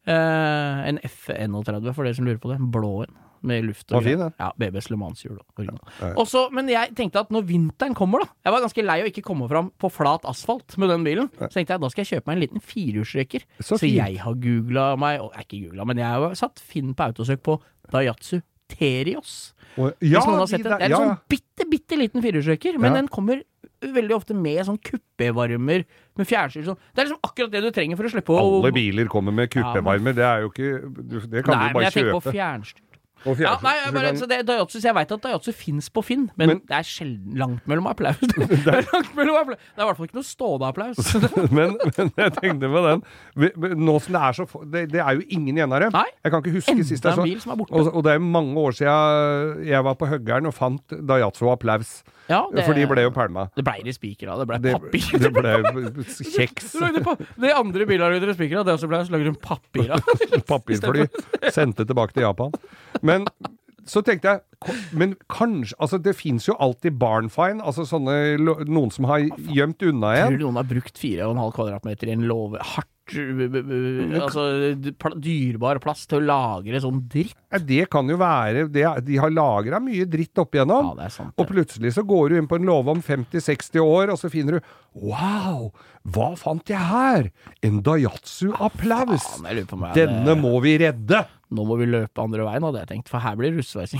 S9: Eh, en F enogtretti, for dere som lurer på det. En blå en. Med luft og
S8: Var fin,
S9: greier.
S8: den.
S9: Ja, B B S Le Mans-hjul. original.
S8: Ja.
S9: Og så- Men jeg tenkte at når vinteren kommer, da Jeg var ganske lei å ikke komme fram på flat asfalt med den bilen. Så tenkte jeg da skal jeg kjøpe meg en liten firehjulstrekker.
S8: Så
S9: Så,
S8: fint.
S9: jeg har googla meg og, Ikke googla, men jeg har satt Finn på autosøk på Daihatsu Terios.
S8: Og, ja,
S9: Hvis noen har
S8: de
S9: sett den.
S8: der-
S9: Det er en
S8: ja,
S9: sånn
S8: ja.
S9: bitte, bitte liten firehjulstrekker, men
S8: Ja.
S9: den kommer veldig ofte med sånn kuppevarmer med fjernstyr. Sånn. Det er liksom akkurat det du trenger for å slippe å
S8: Alle biler kommer med kuppevarmer. Det er jo ikke du- Det kan
S9: Nei,
S8: du
S9: men
S8: bare
S9: jeg tenker
S8: kjøpe.
S9: på fjernstyr.
S8: Og
S9: Ja,
S8: fjernstyr.
S9: nei, jeg, bare, så det er Daihatsu, så jeg vet at Daihatsu finnes på Finn, men,
S8: Men-
S9: det er sjelden langt mellom applaus. Det er langt mellom applaus. Det er i hvert fall ikke noe stående applaus.
S8: men, men jeg tenkte på den Vi- vi- Nå som det er så få det, det er jo ingen igjen av dem.
S9: Nei.
S8: Jeg kan ikke huske
S9: Enda
S8: sist jeg
S9: en
S8: så
S9: bil som er borte.
S8: og, og det er mange år siden jeg var på Høggern og fant Daihatsu Applaus.
S9: Ja, det-
S8: For de ble jo pælma.
S9: Det blei det spiker av, det blei
S8: Det,
S9: papir.
S8: det ble kjeks.
S9: Du lagde pa- Det andre bilavlyttere spiker av, det også ble så lager de papir av.
S8: Papirfly. Sendte tilbake til Japan. Men så tenkte jeg ko- Men kanskje Altså, det fins jo alltid barnfine. Altså sånne lo- Noen som har gjemt unna
S9: Tror
S8: en.
S9: du noen har brukt fire og en halv kvadratmeter i en låve hardt uh, uh, uh, altså d- pla- dyrebar plass til å lagre sånn dritt?
S8: Ja, det kan jo være det, er- De har lagra mye dritt opp igjennom.
S9: Ja, det er sant.
S8: Og plutselig så går du inn på en låve om femti seksti år, og så finner du Wow! Hva fant jeg her? En Daihatsu Applaus!
S9: Faen, jeg lurer på om jeg
S8: Denne
S9: hadde-
S8: må vi redde!
S9: Nå må vi løpe andre veien, hadde jeg tenkt, for her blir det russveising.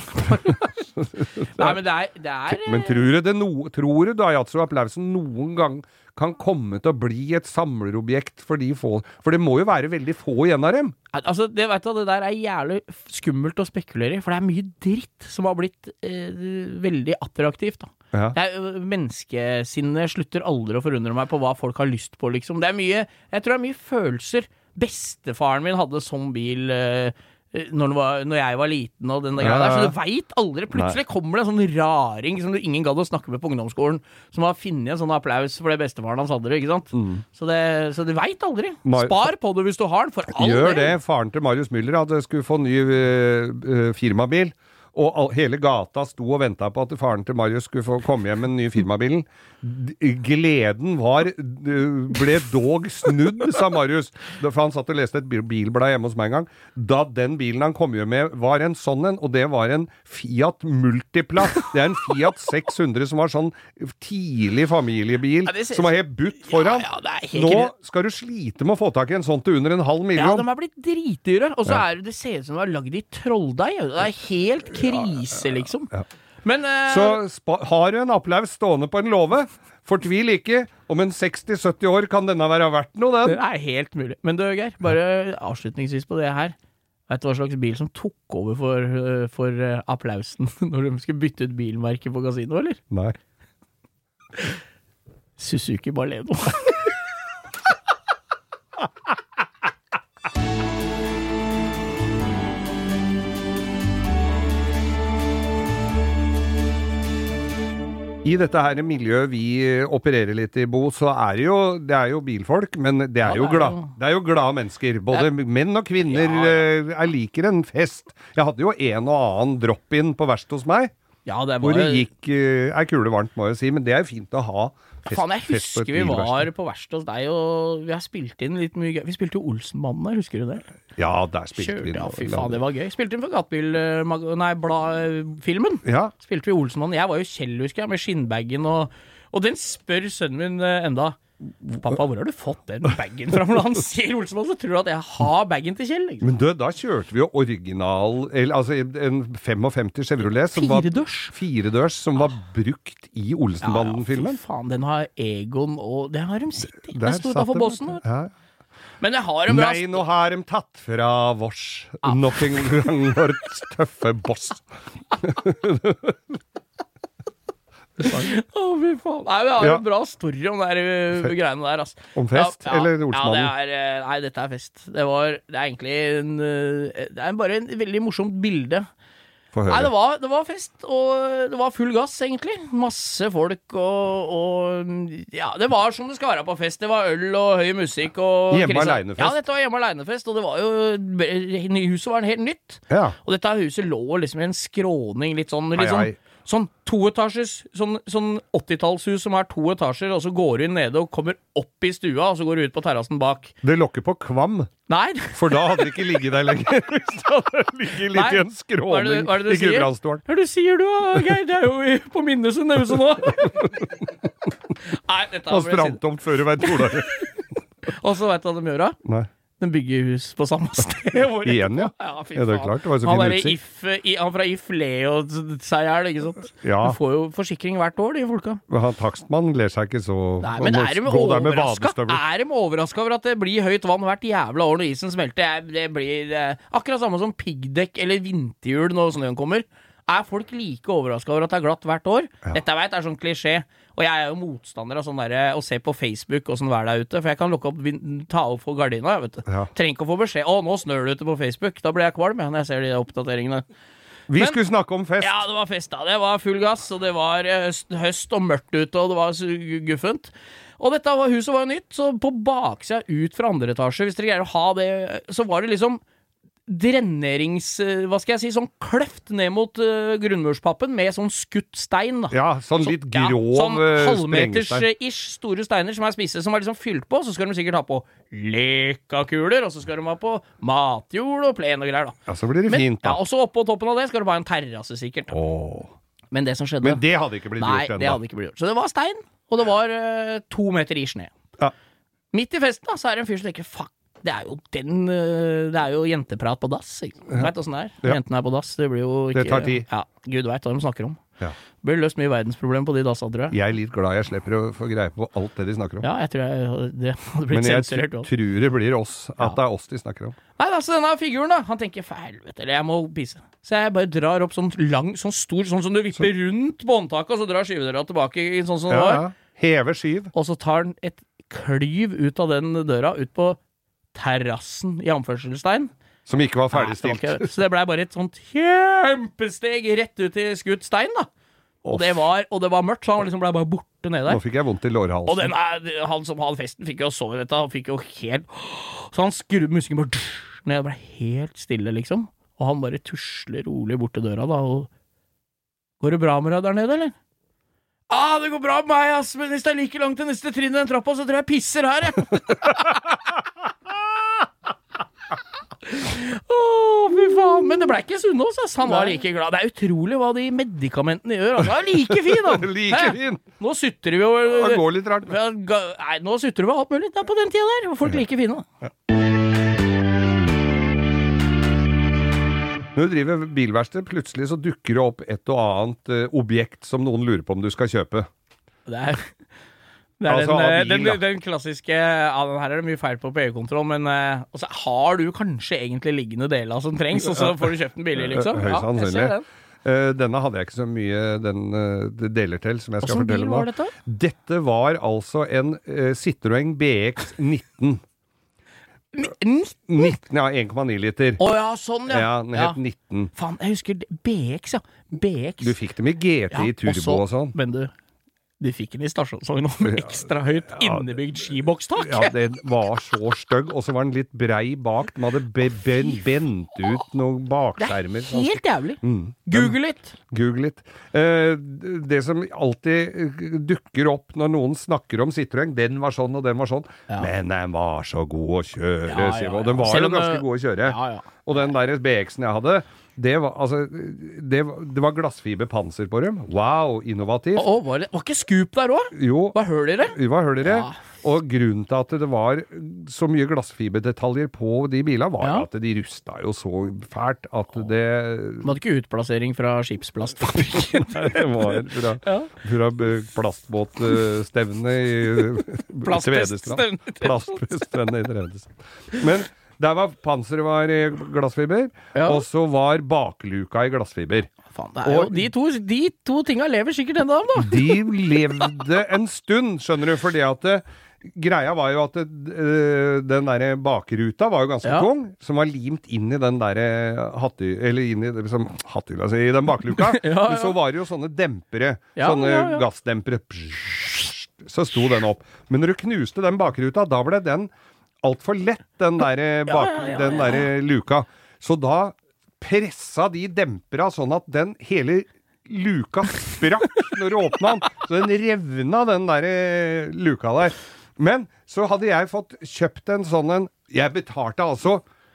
S9: Nei, men det er, det er
S8: Men tror du, det no, tror du Daihatsu Applausen noen gang kan komme til å bli et samlerobjekt for de få? For det må jo være veldig få igjen av dem.
S9: Altså, det, vet du, det der er jævlig skummelt å spekulere i, for det er mye dritt som har blitt eh, veldig attraktivt. Da.
S8: Ja.
S9: Det er, ø, menneskesinnet slutter aldri å forundre meg på hva folk har lyst på, liksom. Det er mye, jeg tror det er mye følelser. Bestefaren min hadde sånn bil eh, når, den var, når jeg var liten og den der
S8: Ja,
S9: greia der,
S8: ja,
S9: så
S8: ja.
S9: du vet aldri. Plutselig kommer det en sånn raring som du ingen gadd å snakke med på ungdomsskolen, som har funnet en sånn applaus for det bestefaren hans hadde det, ikke sant? Så, det, så du vet aldri.
S8: Mar-
S9: Spar på det hvis du har den, for all
S8: Gjør det.
S9: del.
S8: Faren til Marius Müller hadde skulle få ny øh, øh, firmabil. Og all, hele gata sto og venta på at faren til Marius skulle få komme hjem med den nye firmabilen. D- Gleden var øh, ble dog snudd, sa Marius. Da- For han satt og leste et bil- bilblad hjemme hos meg en gang. Da den bilen han kom hjem med, var en sånn en, og det var en Fiat Multipla. Det er en Fiat seks hundre som var sånn tidlig familiebil,
S9: Ja, det ser-
S8: som var helt butt foran.
S9: Ja, ja, det er helt
S8: Nå
S9: greit.
S8: skal du slite med å få tak i en sånn til under en halv
S9: Ja,
S8: million.
S9: de er blitt dritdyre. Og så
S8: Ja.
S9: er det, det ser ut som de er lagd i trolldeig. Det er helt krise, liksom.
S8: Ja.
S9: Men eh,
S8: Så spa har du en applaus stående på en låve, fortvil ikke. Om en seksti sytti år kan denne være verdt noe,
S9: det
S8: den.
S9: er helt mulig. Men du, Geir, bare avslutningsvis på det her. Vet du hva slags bil som tok over for, øh, for øh, applausen når de skulle bytte ut bilmerket på kasino, eller?
S8: Nei.
S9: Suzuki Baleno.
S8: I dette her miljøet vi opererer litt i, Bo, så er det jo, det er jo bilfolk, men det er jo, glad, det er jo glade mennesker. Både menn og kvinner ja, ja. er liker en fest. Jeg hadde jo en og annen drop-in på verst hos meg,
S9: ja, det var...
S8: hvor det gikk er kule varmt, må jeg si, men det er fint å ha fest,
S9: Fan, jeg
S8: fest på et
S9: husker vi var
S8: bilverksted.
S9: på verst hos deg, og vi har spilt inn litt mye gøy. Vi spilte jo Olsenbanden her, husker du det?
S8: Ja, der spilte
S9: Kjør,
S8: vi.
S9: Ja, fy faen, det var gøy. Spilte inn for Gatebil, nei, Blad-filmen.
S8: Ja.
S9: Spilte vi Olsenmannen. Jeg var jo Kjell, husker jeg, med skinnbaggen, og, og den spør sønnen min uh, enda. Pappa, hvor har du fått den baggen fra? Når han ser Olsenmannen, så tror du at jeg har baggen til Kjell. Liksom.
S8: Men du, da kjørte vi jo original, eller, altså en femtifem Chevrolet som var firedørs, som var brukt i Olsenbanden-filmen.
S9: Ja, ja, fy faen, den har Egon, og det har de sitt i. Den stod da for bossen.
S8: Ja.
S9: Men jeg har en bra...
S8: Nei, nå har de tatt fra vårs. Ah. Nok en gang vår tøffe boss.
S9: Å, fy faen. Nei, vi har ja. en bra story om de greiene der, altså.
S8: Om fest,
S9: ja, ja,
S8: eller Olsmannen?
S9: Ja, det er, nei, dette er fest. Det var, det er egentlig en, det er bare en veldig morsomt bilde. Nei, det var, det var fest, og det var full gass, egentlig. Masse folk, og, og ja, det var som det skal være på fest. Det var øl og høy musikk. Og
S8: hjemme alene-fest?
S9: Ja, dette var hjemme alene-fest, og det var jo, huset var helt nytt.
S8: Ja.
S9: Og dette huset lå liksom i en skråning, litt sånn, litt
S8: ai,
S9: sånn,
S8: ai.
S9: Sånn toetasjes, sånn, sånn åttitallshus som er to etasjer, og så går du inn nede og kommer opp i stua, og så går du ut på terrassen bak.
S8: Det lokker på Kvam.
S9: Nei.
S8: For da hadde det ikke ligget der lenger. Hvis det hadde ligget litt Nei. I en skråning hva er det, hva er det i Gudbrandsdålen.
S9: Hva er det du sier du, Geir? Det er jo i, på Minnesund, det huset nå. Nei, dette
S8: har strandtomt før du vet hvor det er.
S9: Og så vet du hva de gjør da?
S8: Nei.
S9: Den bygger hus på samme sted.
S8: Igjen, ja.
S9: Ja,
S8: ja, det er klart. Det var så
S9: han
S8: fin utsikt.
S9: If, i, han fra If le og seg her, ikke sant?
S8: Ja.
S9: Du får jo forsikring hvert år, de folka.
S8: Men han takstmann ler seg ikke så...
S9: Nei, men er de overrasket over at det blir høyt vann hvert jævla år når isen smelter? Det blir eh, akkurat samme som piggdekk eller vinterhjul når snøen kommer. Er folk like overrasket over at det er glatt hvert år? Ja. Dette jeg vet er sånn klisjé. Og jeg er jo motstander av sånn der, å se på Facebook og sånn vær der ute, for jeg kan lukke opp, ta opp for gardina, vet du. Ja. Trenger ikke å få beskjed, å, nå snør det ute på Facebook. Da blir jeg kvalm når jeg ser de oppdateringene.
S8: Vi Men, skulle snakke om fest.
S9: Ja, det var fest da. Det var full gass, og det var høst og mørkt ute, og det var guffent. Og dette var, huset var jo nytt, så på baksida ut fra andre etasje, hvis dere greier å ha det, så var det liksom drenerings, hva skal jeg si, sånn kløft ned mot uh, grunnmurspappen med sånn skutt stein da.
S8: Ja, sånn litt så, grov ja, sånn
S9: halvmeters-ish store steiner som er spisse, som er liksom fylt på, så skal de sikkert ha på lekakuler, og så skal de ha på matjord og plen og greier da.
S8: Ja, så blir det
S9: Men,
S8: fint da.
S9: Ja, og så oppå toppen av det skal det bare en terrasse sikkert.
S8: Åh.
S9: Men det som skjedde...
S8: Men det hadde ikke blitt
S9: nei,
S8: gjort enda.
S9: Nei, det hadde ikke blitt gjort. Så det var stein, og det var uh, to meter i sne.
S8: Ja.
S9: Midt i festen da, så er det en fyr som tenker, fuck, det er jo den Det er jo jenteprat på dass. Ikke? Du vet åssen det er. Ja. Jentene er på dass. Det blir jo ikke
S8: Det tar tid.
S9: Ja, Gud vet hva de snakker om.
S8: Ja.
S9: Det blir løst mye verdensproblem på de dassene, tror jeg.
S8: Jeg er litt glad jeg slipper å få greie på alt det de snakker om.
S9: Ja, jeg tror jeg, det hadde blitt sensurert.
S8: Men jeg tror det blir oss, at ja. Det er oss de snakker om.
S9: Nei, altså denne figuren da, han tenker, for helvete, eller jeg må pisse. Så jeg bare drar opp sånn lang, sånn stor, sånn som du vipper så... rundt båndtaket, og så drar skyvedøra tilbake i sånn som
S8: ja,
S9: det var.
S8: Ja. Heve skyv.
S9: Og så tar han et klyv ut av den døra, ut på terrassen i anførselstegn.
S8: Som ikke var ferdigstilt.
S9: Nei, så det ble bare et sånt kjempesteg rett ut i skutt stein da. Og det, var, og det var mørkt, så han liksom ble bare borte ned der.
S8: Nå fikk jeg vondt i lårhalsen.
S9: Og den, han som hadde festen fikk jo sove dette, han fikk jo helt... Så han skrudde musikken bare ned, det ble helt stille liksom. Og han bare tusler rolig bort til døra da, og... Går det bra med deg der nede, eller? Ah, det går bra med meg, ass, men hvis det er like langt til neste trinn i den trappa, så tror jeg pisser her, jeg. Åh, oh, fy faen. Men det ble ikke Sunnaas, ass. Han var like glad. Det er utrolig hva de medikamentene gjør. Han er like fin, han.
S8: Like fin.
S9: Nå sutter vi jo...
S8: Det går litt rart.
S9: Nei, nå sutter vi alt mulig. Det er på den tida der. Folk like fine.
S8: Ja. Når du driver bilverksted, plutselig så dukker det opp et og annet uh, objekt som noen lurer på om du skal kjøpe.
S9: Det er, det er altså, den, bil, den, den klassiske, ja, den her er det mye feil på på EU-kontroll, men uh, også har du kanskje egentlig liggende deler som trengs, og så får du kjøpt den billig, liksom.
S8: Høyst sannsynlig.
S9: Ja,
S8: Uh, denne hadde jeg ikke så mye den uh, deler til, som jeg skal
S9: Hvordan
S8: fortelle
S9: bil
S8: om nå.
S9: var dette?
S8: Dette var altså en uh, Citroën B X nitten. nitten, ja, en komma ni liter.
S9: Åja, oh, ja, sånn, ja.
S8: Ja, den het nitten.
S9: Faen, jeg husker B X, ja. B X.
S8: Du fikk dem i G T i turbo
S9: også,
S8: og sånn.
S9: Men du, de fikk den i stasjonsvogn med ekstra høyt innebygd skiboksstak.
S8: Ja, den var så stygg, og så var den litt brei bak. Den hadde be ben bent ut noen bakskjermer.
S9: Det er helt jævlig.
S8: Mm.
S9: Google litt.
S8: Google litt. Uh, det som alltid dukker opp når noen snakker om Citroën, den var sånn og den var sånn, ja. Men den var så god å kjøre, ja, ja, ja. Og den var Selv jo ganske god å kjøre. Ja, ja. Og den der B X-en jeg hadde, det var, altså, det, det var glassfiberpanser på dem. Wow, innovativt.
S9: Å, var det var ikke skup der også?
S8: Jo.
S9: Hva hører dere?
S8: Jo, hva hører dere?
S9: Ja.
S8: Og grunnen til at det var så mye glassfiberdetaljer på de bilene, var ja. At de rusta jo så fælt at det...
S9: Det var ikke utplassering fra skipsplastfabrikken.
S8: Nei, det var fra, ja. Fra plastbåtstevne i Tvedestrand. Plaststevne i Tvedestrand. Men der var panseret var i glassfiber, ja. Og så var bakluka i glassfiber.
S9: Faen, det er jo, de, to, de to tinga lever sikkert enda om, da.
S8: De levde en stund, skjønner du, fordi at det, greia var jo at det, den der bakruta var jo ganske ja. Tung, som var limt inn i den der hatty, eller inn i, liksom, hatty, altså, i den bakluka. ja, ja. Men så var det jo sånne dempere, ja, sånne ja, ja. Gassdempere. Så sto den opp. Men når du knuste den bakruta, da ble den alt for lett, den der, bak, ja, ja, ja, den der ja, ja. Luka. Så da pressa de dempera sånn at den hele luka sprakk når du åpna den. Så den revna den der luka der. Men så hadde jeg fått kjøpt en sånn en, jeg betalte altså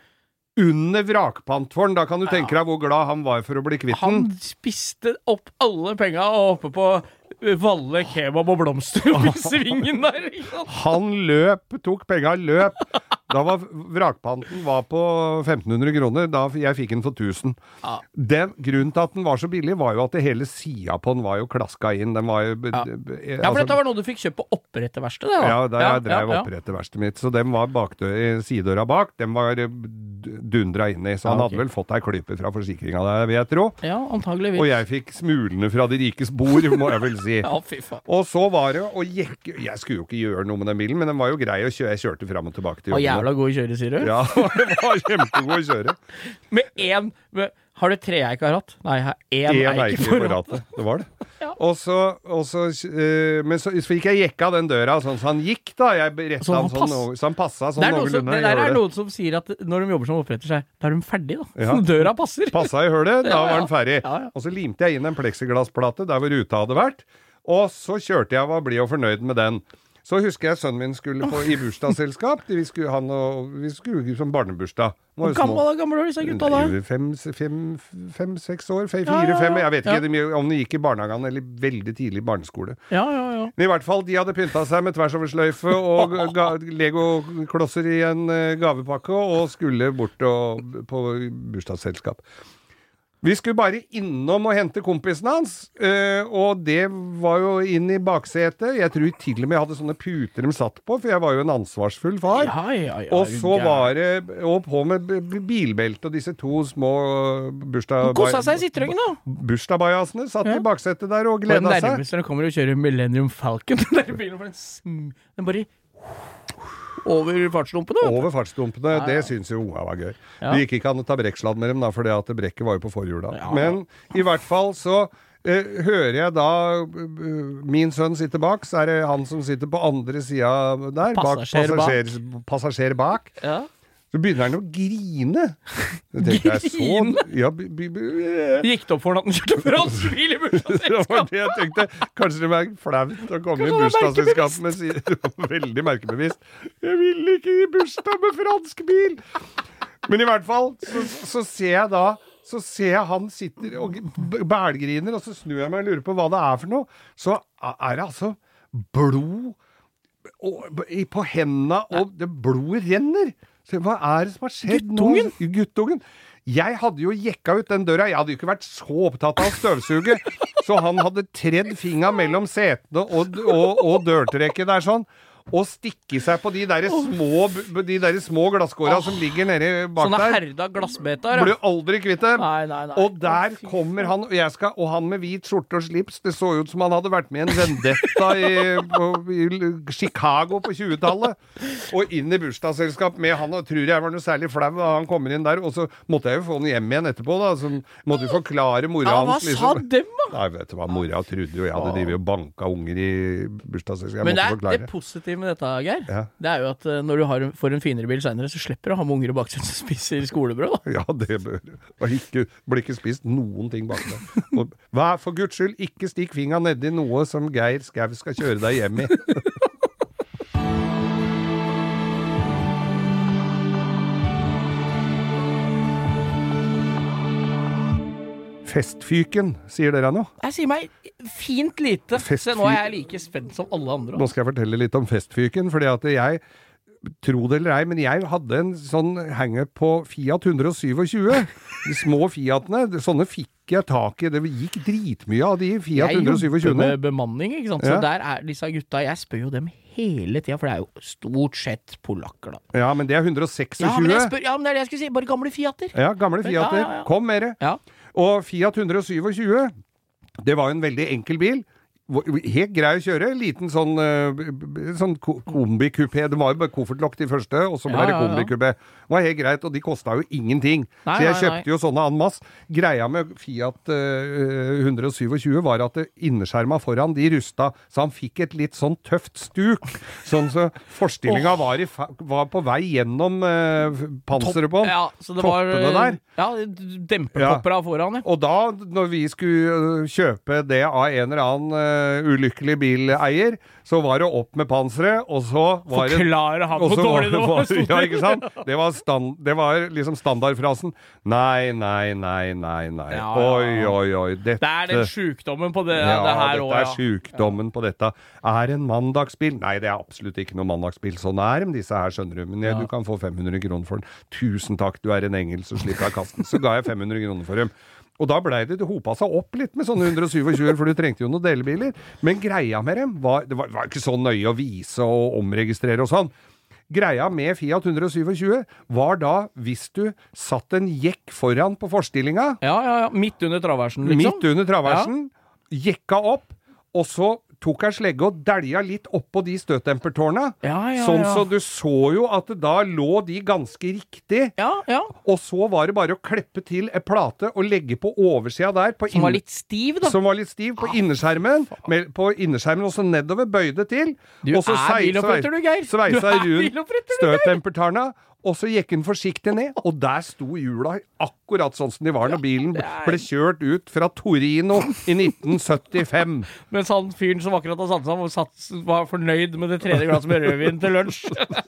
S8: under vrakpant for den. Da kan du tenke deg hvor glad han var for å bli kvitt den.
S9: Han spiste opp alle penga oppe på Valle, kebab og blomster oppe i svingen der.
S8: Han løp, tok penga, løp. Da var vrakpanten var på femten hundre kroner, da jeg fikk den for tusen. Ja. Den, grunnen til at den var så billig var jo at det hele sida på den var jo klaska inn. Den var jo...
S9: Ja, altså, ja for dette var noe du fikk kjøpt på oppretteverksted, det da?
S8: Ja, da jeg drev ja, ja. Oppretteverkstedet mitt. Så den var bakdør, sidøra bak, den var dundra inn i. Så han ja, okay. Hadde vel fått ei klype fra forsikringa der, vil jeg tro.
S9: Ja, antageligvis.
S8: Og jeg fikk smulene fra de rikes bord, må jeg vel si.
S9: Ja, fy faen.
S8: Og så var det å jekke... Jeg skulle jo ikke gjøre noe med den bilen, men den var jo grei å kjøre. Jeg kjørte fram og tilbake til jobben.
S9: Og jævla god å kjøre, sier du?
S8: Ja, det var kjempegod å kjøre.
S9: Med en... Med, har du tre eik av ratt? Nei, jeg har én
S8: en
S9: eik for rattet.
S8: Det var det. Ja. Og så... Og så uh, men så, så fikk jeg jekka den døra sånn så han gikk da. Jeg rettet han sånn, pass... så han passet sånn noenlunde.
S9: Det der er noen som sier at når de jobber som oppretter seg, da er de ferdig da. Ja. Døra passer.
S8: Passet i hølet, da
S9: ja, ja.
S8: Var den ferdig.
S9: Ja, ja.
S8: Og så limte jeg inn en plexiglassplate der hvor ruta hadde vært. Og så kjørte jeg og var blid og fornøyd med den. Så husker jeg sønnen min skulle på i bursdagsselskap. Vi skulle han og vi skulle som barnebursdag.
S9: Hvor gammel, gammel var disse gutta da?
S8: Fem, fem, fem, seks år, fem, fire, ja, ja, ja. Fem. Jeg vet ikke ja. Om de gikk i barnehagen eller veldig tidlig barneskole.
S9: Ja, ja, ja.
S8: Men i hvert fall, de hadde pynta seg med tversoversløyfe og Lego-klosser i en gavepakke og skulle bort og, på bursdagsselskap. Vi skulle bare innom og hente kompisen hans, og det var jo inn i baksetet. Jeg tror til og med jeg hadde sånne puter de satt på, for jeg var jo en ansvarsfull far.
S9: Ja, ja, ja,
S8: og så var det, og på med bilbelte og disse to små bursdag...
S9: Kosa seg i Citroën da?
S8: Bursdagbajasene satt ja. I baksetet der og gledet seg.
S9: Og den nærmeste kommer og kjører Millennium Falcon, den der bilen for den, den bare... Over fartsdumpene?
S8: Over fartsdumpene, ja, ja. Det synes jo unga var gøy. Ja. Det gikk ikke an å ta brekksladd med dem da, fordi at brekket var jo på forhjula. Ja. Men i hvert fall så eh, hører jeg da uh, min sønn sitter bak, så er det han som sitter på andre siden der,
S9: passasjer
S8: bak, passasjer, bak. Passasjer bak.
S9: Ja.
S8: Så begynner han å grine.
S9: Grine?
S8: Ja, b- b- b-
S9: Gikk det opp for han at han kjørte fransk bil i bursdagsselskap?
S8: Det var det jeg tenkte. Kanskje det var flaut å komme i bursdagsselskap med si- veldig merkebevisst. Jeg vil ikke i bursdag med fransk bil! Men i hvert fall, så, så ser jeg da så ser jeg han sitter og bælgriner, og så snur jeg meg og lurer på hva det er for noe. Så er det altså blod og, på hendene, og det blodet renner. Så hva er det som har skjedd
S9: Guttungen?
S8: nå? Guttungen? Jeg hadde jo jekka ut den døra. Jeg hadde jo ikke vært så opptatt av støvsuge. Så han hadde tredd finga mellom setene og, og, og dørtrekket der sånn. og stikke seg på de der små, de der små glasskåra oh. som ligger nede bak
S9: Sånne
S8: der.
S9: Sånne herda glassbetar.
S8: Blir aldri kvitt dem.
S9: Nei, nei, nei.
S8: Og der kommer han, og, jeg skal, og han med hvit skjorte og slips, det så ut som han hadde vært med i en vendetta i, på, i Chicago på tjuetallet. Og inn i bursdagsselskap med han, og tror jeg var noe særlig flau, og han kommer inn der, og så måtte jeg jo få han hjem igjen etterpå, da, så måtte jo forklare mora
S9: ja,
S8: hans.
S9: Hva liksom. Sa dem, da?
S8: Nei, vet du hva, mora trodde jo jeg hadde drivet og banka unger i bursdagsselskap.
S9: Men det er det positive med dette, Geir. Ja. Det er jo at uh, når du har, får en finere bil senere, så slipper du å ha med unger og baksett som spiser skolebrød, da.
S8: Ja, det bør det ikke, blir ikke spist noen ting bak det. Og, hva, for Guds skyld, ikke stikk fingra nedi noe som Geir Skau skal kjøre deg hjem i. Festfyken, sier dere nå?
S9: Jeg sier meg fint lite, så nå er jeg like spent som alle andre.
S8: Nå skal jeg fortelle litt om Festfyken, fordi at jeg, tro det eller ei, men jeg hadde en sånn henge på Fiat ett hundre tjuesju. De små Fiatene, sånne fikk jeg tak i. Det gikk dritmye av de Fiat ett hundre tjuesju.
S9: Jeg jobber med bemanning, ikke sant? Så ja. Der er disse gutta, jeg spør jo dem hele tida, for det er jo stort sett polakker, da.
S8: Ja, men det er ett hundre seksogtjue.
S9: Ja, men, jeg spør, ja, men det er det jeg skulle si, bare gamle Fiater.
S8: Ja, gamle Fiater. Ja, ja, ja. Kom mer.
S9: Ja.
S8: Og Fiat ett hundre tjuesju, det var en veldig enkel bil. Helt grei å kjøre, liten sånn, sånn kombikupé. Det var jo bare koffertlokk de første, og så ble ja, det kombikupé. Det var helt greit, og de kostet jo ingenting. Nei, så jeg kjøpte nei, nei. jo sånne en masse. Greia med Fiat uh, ett hundre tjuesju var at innerskjerma foran de rusta, så han fikk et litt sånn tøft stuk. Sånn så forstillinga oh. var, i, var på vei gjennom uh, panseret på den.
S9: Ja, så det var,
S8: der.
S9: Ja, demperkopper av foran, ja.
S8: Og da, når vi skulle kjøpe det av en eller annen uh, ulykkelig bileier, så var det opp med panseret, og så var det...
S9: Forklare han hvor dårlig det var.
S8: Ja, ikke sant? Det var, stand, det var liksom standardfrasen. Nei, nei, nei, nei, nei. Ja, oi, oi, oi. Dette,
S9: det er den sjukdommen på det,
S8: ja,
S9: det her
S8: også, ja. Ja, dette er sjukdommen på dette. Er en mandagsbil? Nei, det er absolutt ikke noe mandagsbil. Sånn er de, disse her, skjønner du. Men jeg, ja. Du kan få fem hundre kroner for den. Tusen takk, du er en engel, så slipper jeg kasten. Så ga jeg fem hundre kroner for dem. Og da ble det, det hopa seg opp litt med sånne ett hundre tjuesju, for du trengte jo noen delebiler. Men greia med dem var, det var, var ikke så nøye å vise og omregistrere og sånn. Greia med Fiat ett hundre tjuesju var da, hvis du satt en jekk foran på forstillinga.
S9: Ja, ja, ja. Midt under traversen, liksom.
S8: Midt under traversen. Ja. Jekka opp, og så tok jeg slegge og dælja litt oppå de støtdempertårna.
S9: Ja, ja,
S8: sånn
S9: ja.
S8: så du så jo at da lå de ganske riktig.
S9: Ja, ja.
S8: Og så var det bare å kleppe til en plate og legge på oversida der. På
S9: som var litt stiv, da.
S8: Som var litt stiv på innerskjermen. Med, på innerskjermen og så nedover bøyde til.
S9: Du og så er biloppretter, du, Geir.
S8: Sveisa rundt støtdempertårna. Og så gikk den forsiktig ned, og der sto hjula akkurat sånn som de var når bilen ble kjørt ut fra Torino i nitten syttifem.
S9: Mens han fyren som akkurat har satt seg var fornøyd med det tredje glasset med rødvin til lunsj.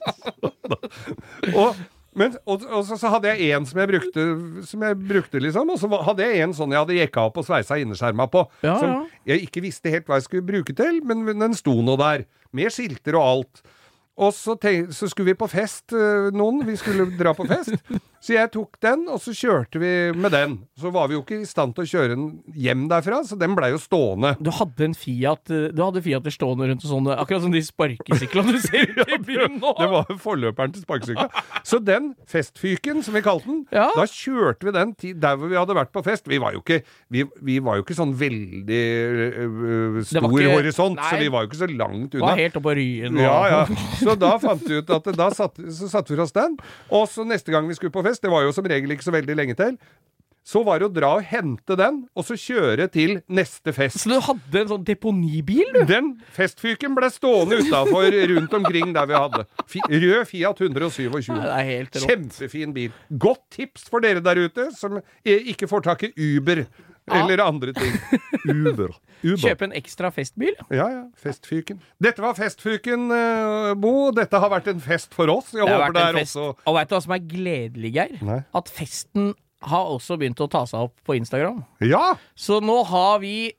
S8: og, men, og, og så, så hadde jeg en som jeg brukte, som jeg brukte liksom, og så hadde jeg en sånn jeg hadde jekka opp og sveisa innerskjerma på,
S9: ja,
S8: som
S9: ja.
S8: jeg ikke visste helt hva jeg skulle bruke til, men den sto nå der, med skilter og alt. Og så, tenk, så skulle vi på fest, noen, vi skulle dra på fest, så jeg tok den, og så kjørte vi med den. Så var vi jo ikke i stand til å kjøre den hjem derfra, så den ble jo stående.
S9: Du hadde en Fiat, du hadde Fiater stående rundt og sånne, akkurat som de sparkesyklene du ser ut i byen nå.
S8: Det var forløperen til sparkesykla. Så den festfyken, som vi kalte den,
S9: ja.
S8: Da kjørte vi den til der hvor vi hadde vært på fest. Vi var jo ikke, vi, vi var jo ikke sånn veldig uh, stor ikke, horisont, nei, så vi var jo ikke så langt unna.
S9: Var helt oppe på Ryen.
S8: Ja, ja. Så da fant vi ut at da satt, så satte vi oss den, og så neste gang vi skulle på fest, det var jo som regel ikke så veldig lenge til, så var det å dra og hente den, og så kjøre til neste fest.
S9: Så du hadde en sånn deponibil, du?
S8: Den festfyken ble stående utenfor rundt omkring der vi hadde. Fi, rød Fiat ett hundre tjuesju.
S9: Det er helt rått.
S8: Kjempefin bil. Godt tips for dere der ute, som ikke får tak i Uber. Ja. Eller andre ting. Uber. Uber.
S9: Kjøpe en ekstra festbil?
S8: Ja, ja. Festfyken. Dette var Festfyken, uh, Bo. Dette har vært en fest for oss. Jeg
S9: det
S8: håper det er
S9: fest.
S8: også...
S9: Og vet du hva som er gledelig, Geir?
S8: Nei.
S9: At festen har også begynt å ta seg opp på Instagram.
S8: Ja!
S9: Så nå har vi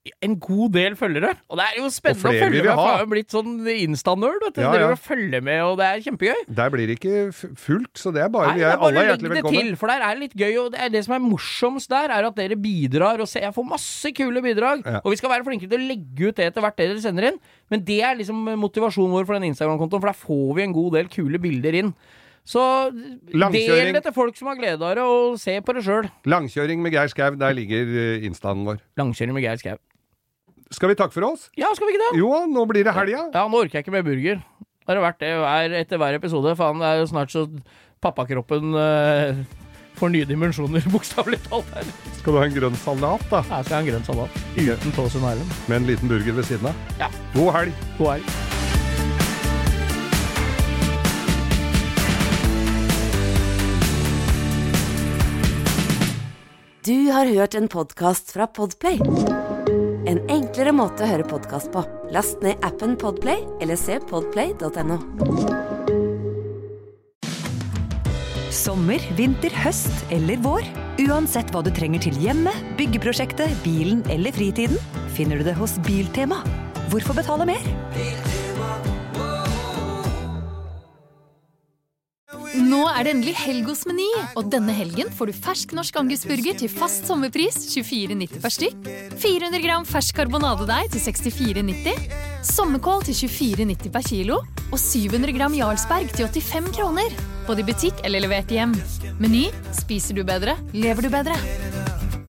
S9: en god del følgere. Og det er jo spennende å
S8: flere vi
S9: følge
S8: vil
S9: med, for
S8: ha.
S9: jeg har jo blitt sånn Insta-nerd, vet du.
S8: Ja,
S9: Dere
S8: ja.
S9: vil følge med, og det er kjempegøy.
S8: Der blir det ikke f- fullt, så det er bare,
S9: Nei,
S8: vi
S9: det
S8: er
S9: er bare
S8: alle
S9: å
S8: hjertelig
S9: legge det
S8: velkommen.
S9: til, for der er det litt gøy, og det, er det som er morsomst der, er at dere bidrar, og se, jeg får masse kule bidrag,
S8: Ja.
S9: og vi skal være flinke til å legge ut det etter hvert det dere sender inn, men det er liksom motivasjonen vår for den Instagram-kontoen, for der får vi en god del kule bilder inn. Så del
S8: Langkjøring.
S9: det til folk som har glede av det, og se på det selv.
S8: Langkjøring med Geir Skau, der ligger eh, instaen vår.
S9: Langkjøring med Geir Skau.
S8: Skal vi takke for oss?
S9: Ja, skal vi ikke det?
S8: Jo, nå blir det helga.
S9: Ja, nå orker jeg ikke mer burger. Det har vært det hver, etter hver episode. Faen, det er jo snart så pappakroppen uh, får nye dimensjoner, bokstavelig talt her.
S8: Skal du ha en grønn salat, da?
S9: Jeg skal ha en grønn salat. Uten Tåsen Island.
S8: Med en liten burger ved siden av?
S9: Ja.
S8: God helg.
S9: God helg.
S7: Du har hørt en podcast fra Podplay. En enklere måte å høre podcast på. Last ned appen Podplay, eller se podplay punktum no.
S11: Sommer, vinter, høst eller vår. Uansett hva du trenger til hjemme, byggeprosjektet, bilen eller fritiden, finner du det hos Biltema. Hvorfor betale mer?
S6: Nå er det endelig helg hos Meny, og denne helgen får du fersk norsk angusburger til fast sommerpris tjuefire nitti per stykk, fire hundre gram fersk karbonadedeig til sekstifire nitti, sommerkål til tjuefire nitti per kilo, og syv hundre gram Jarlsberg til åttifem kroner. Både i butikk eller levert hjem. Meny, spiser du bedre, lever du bedre.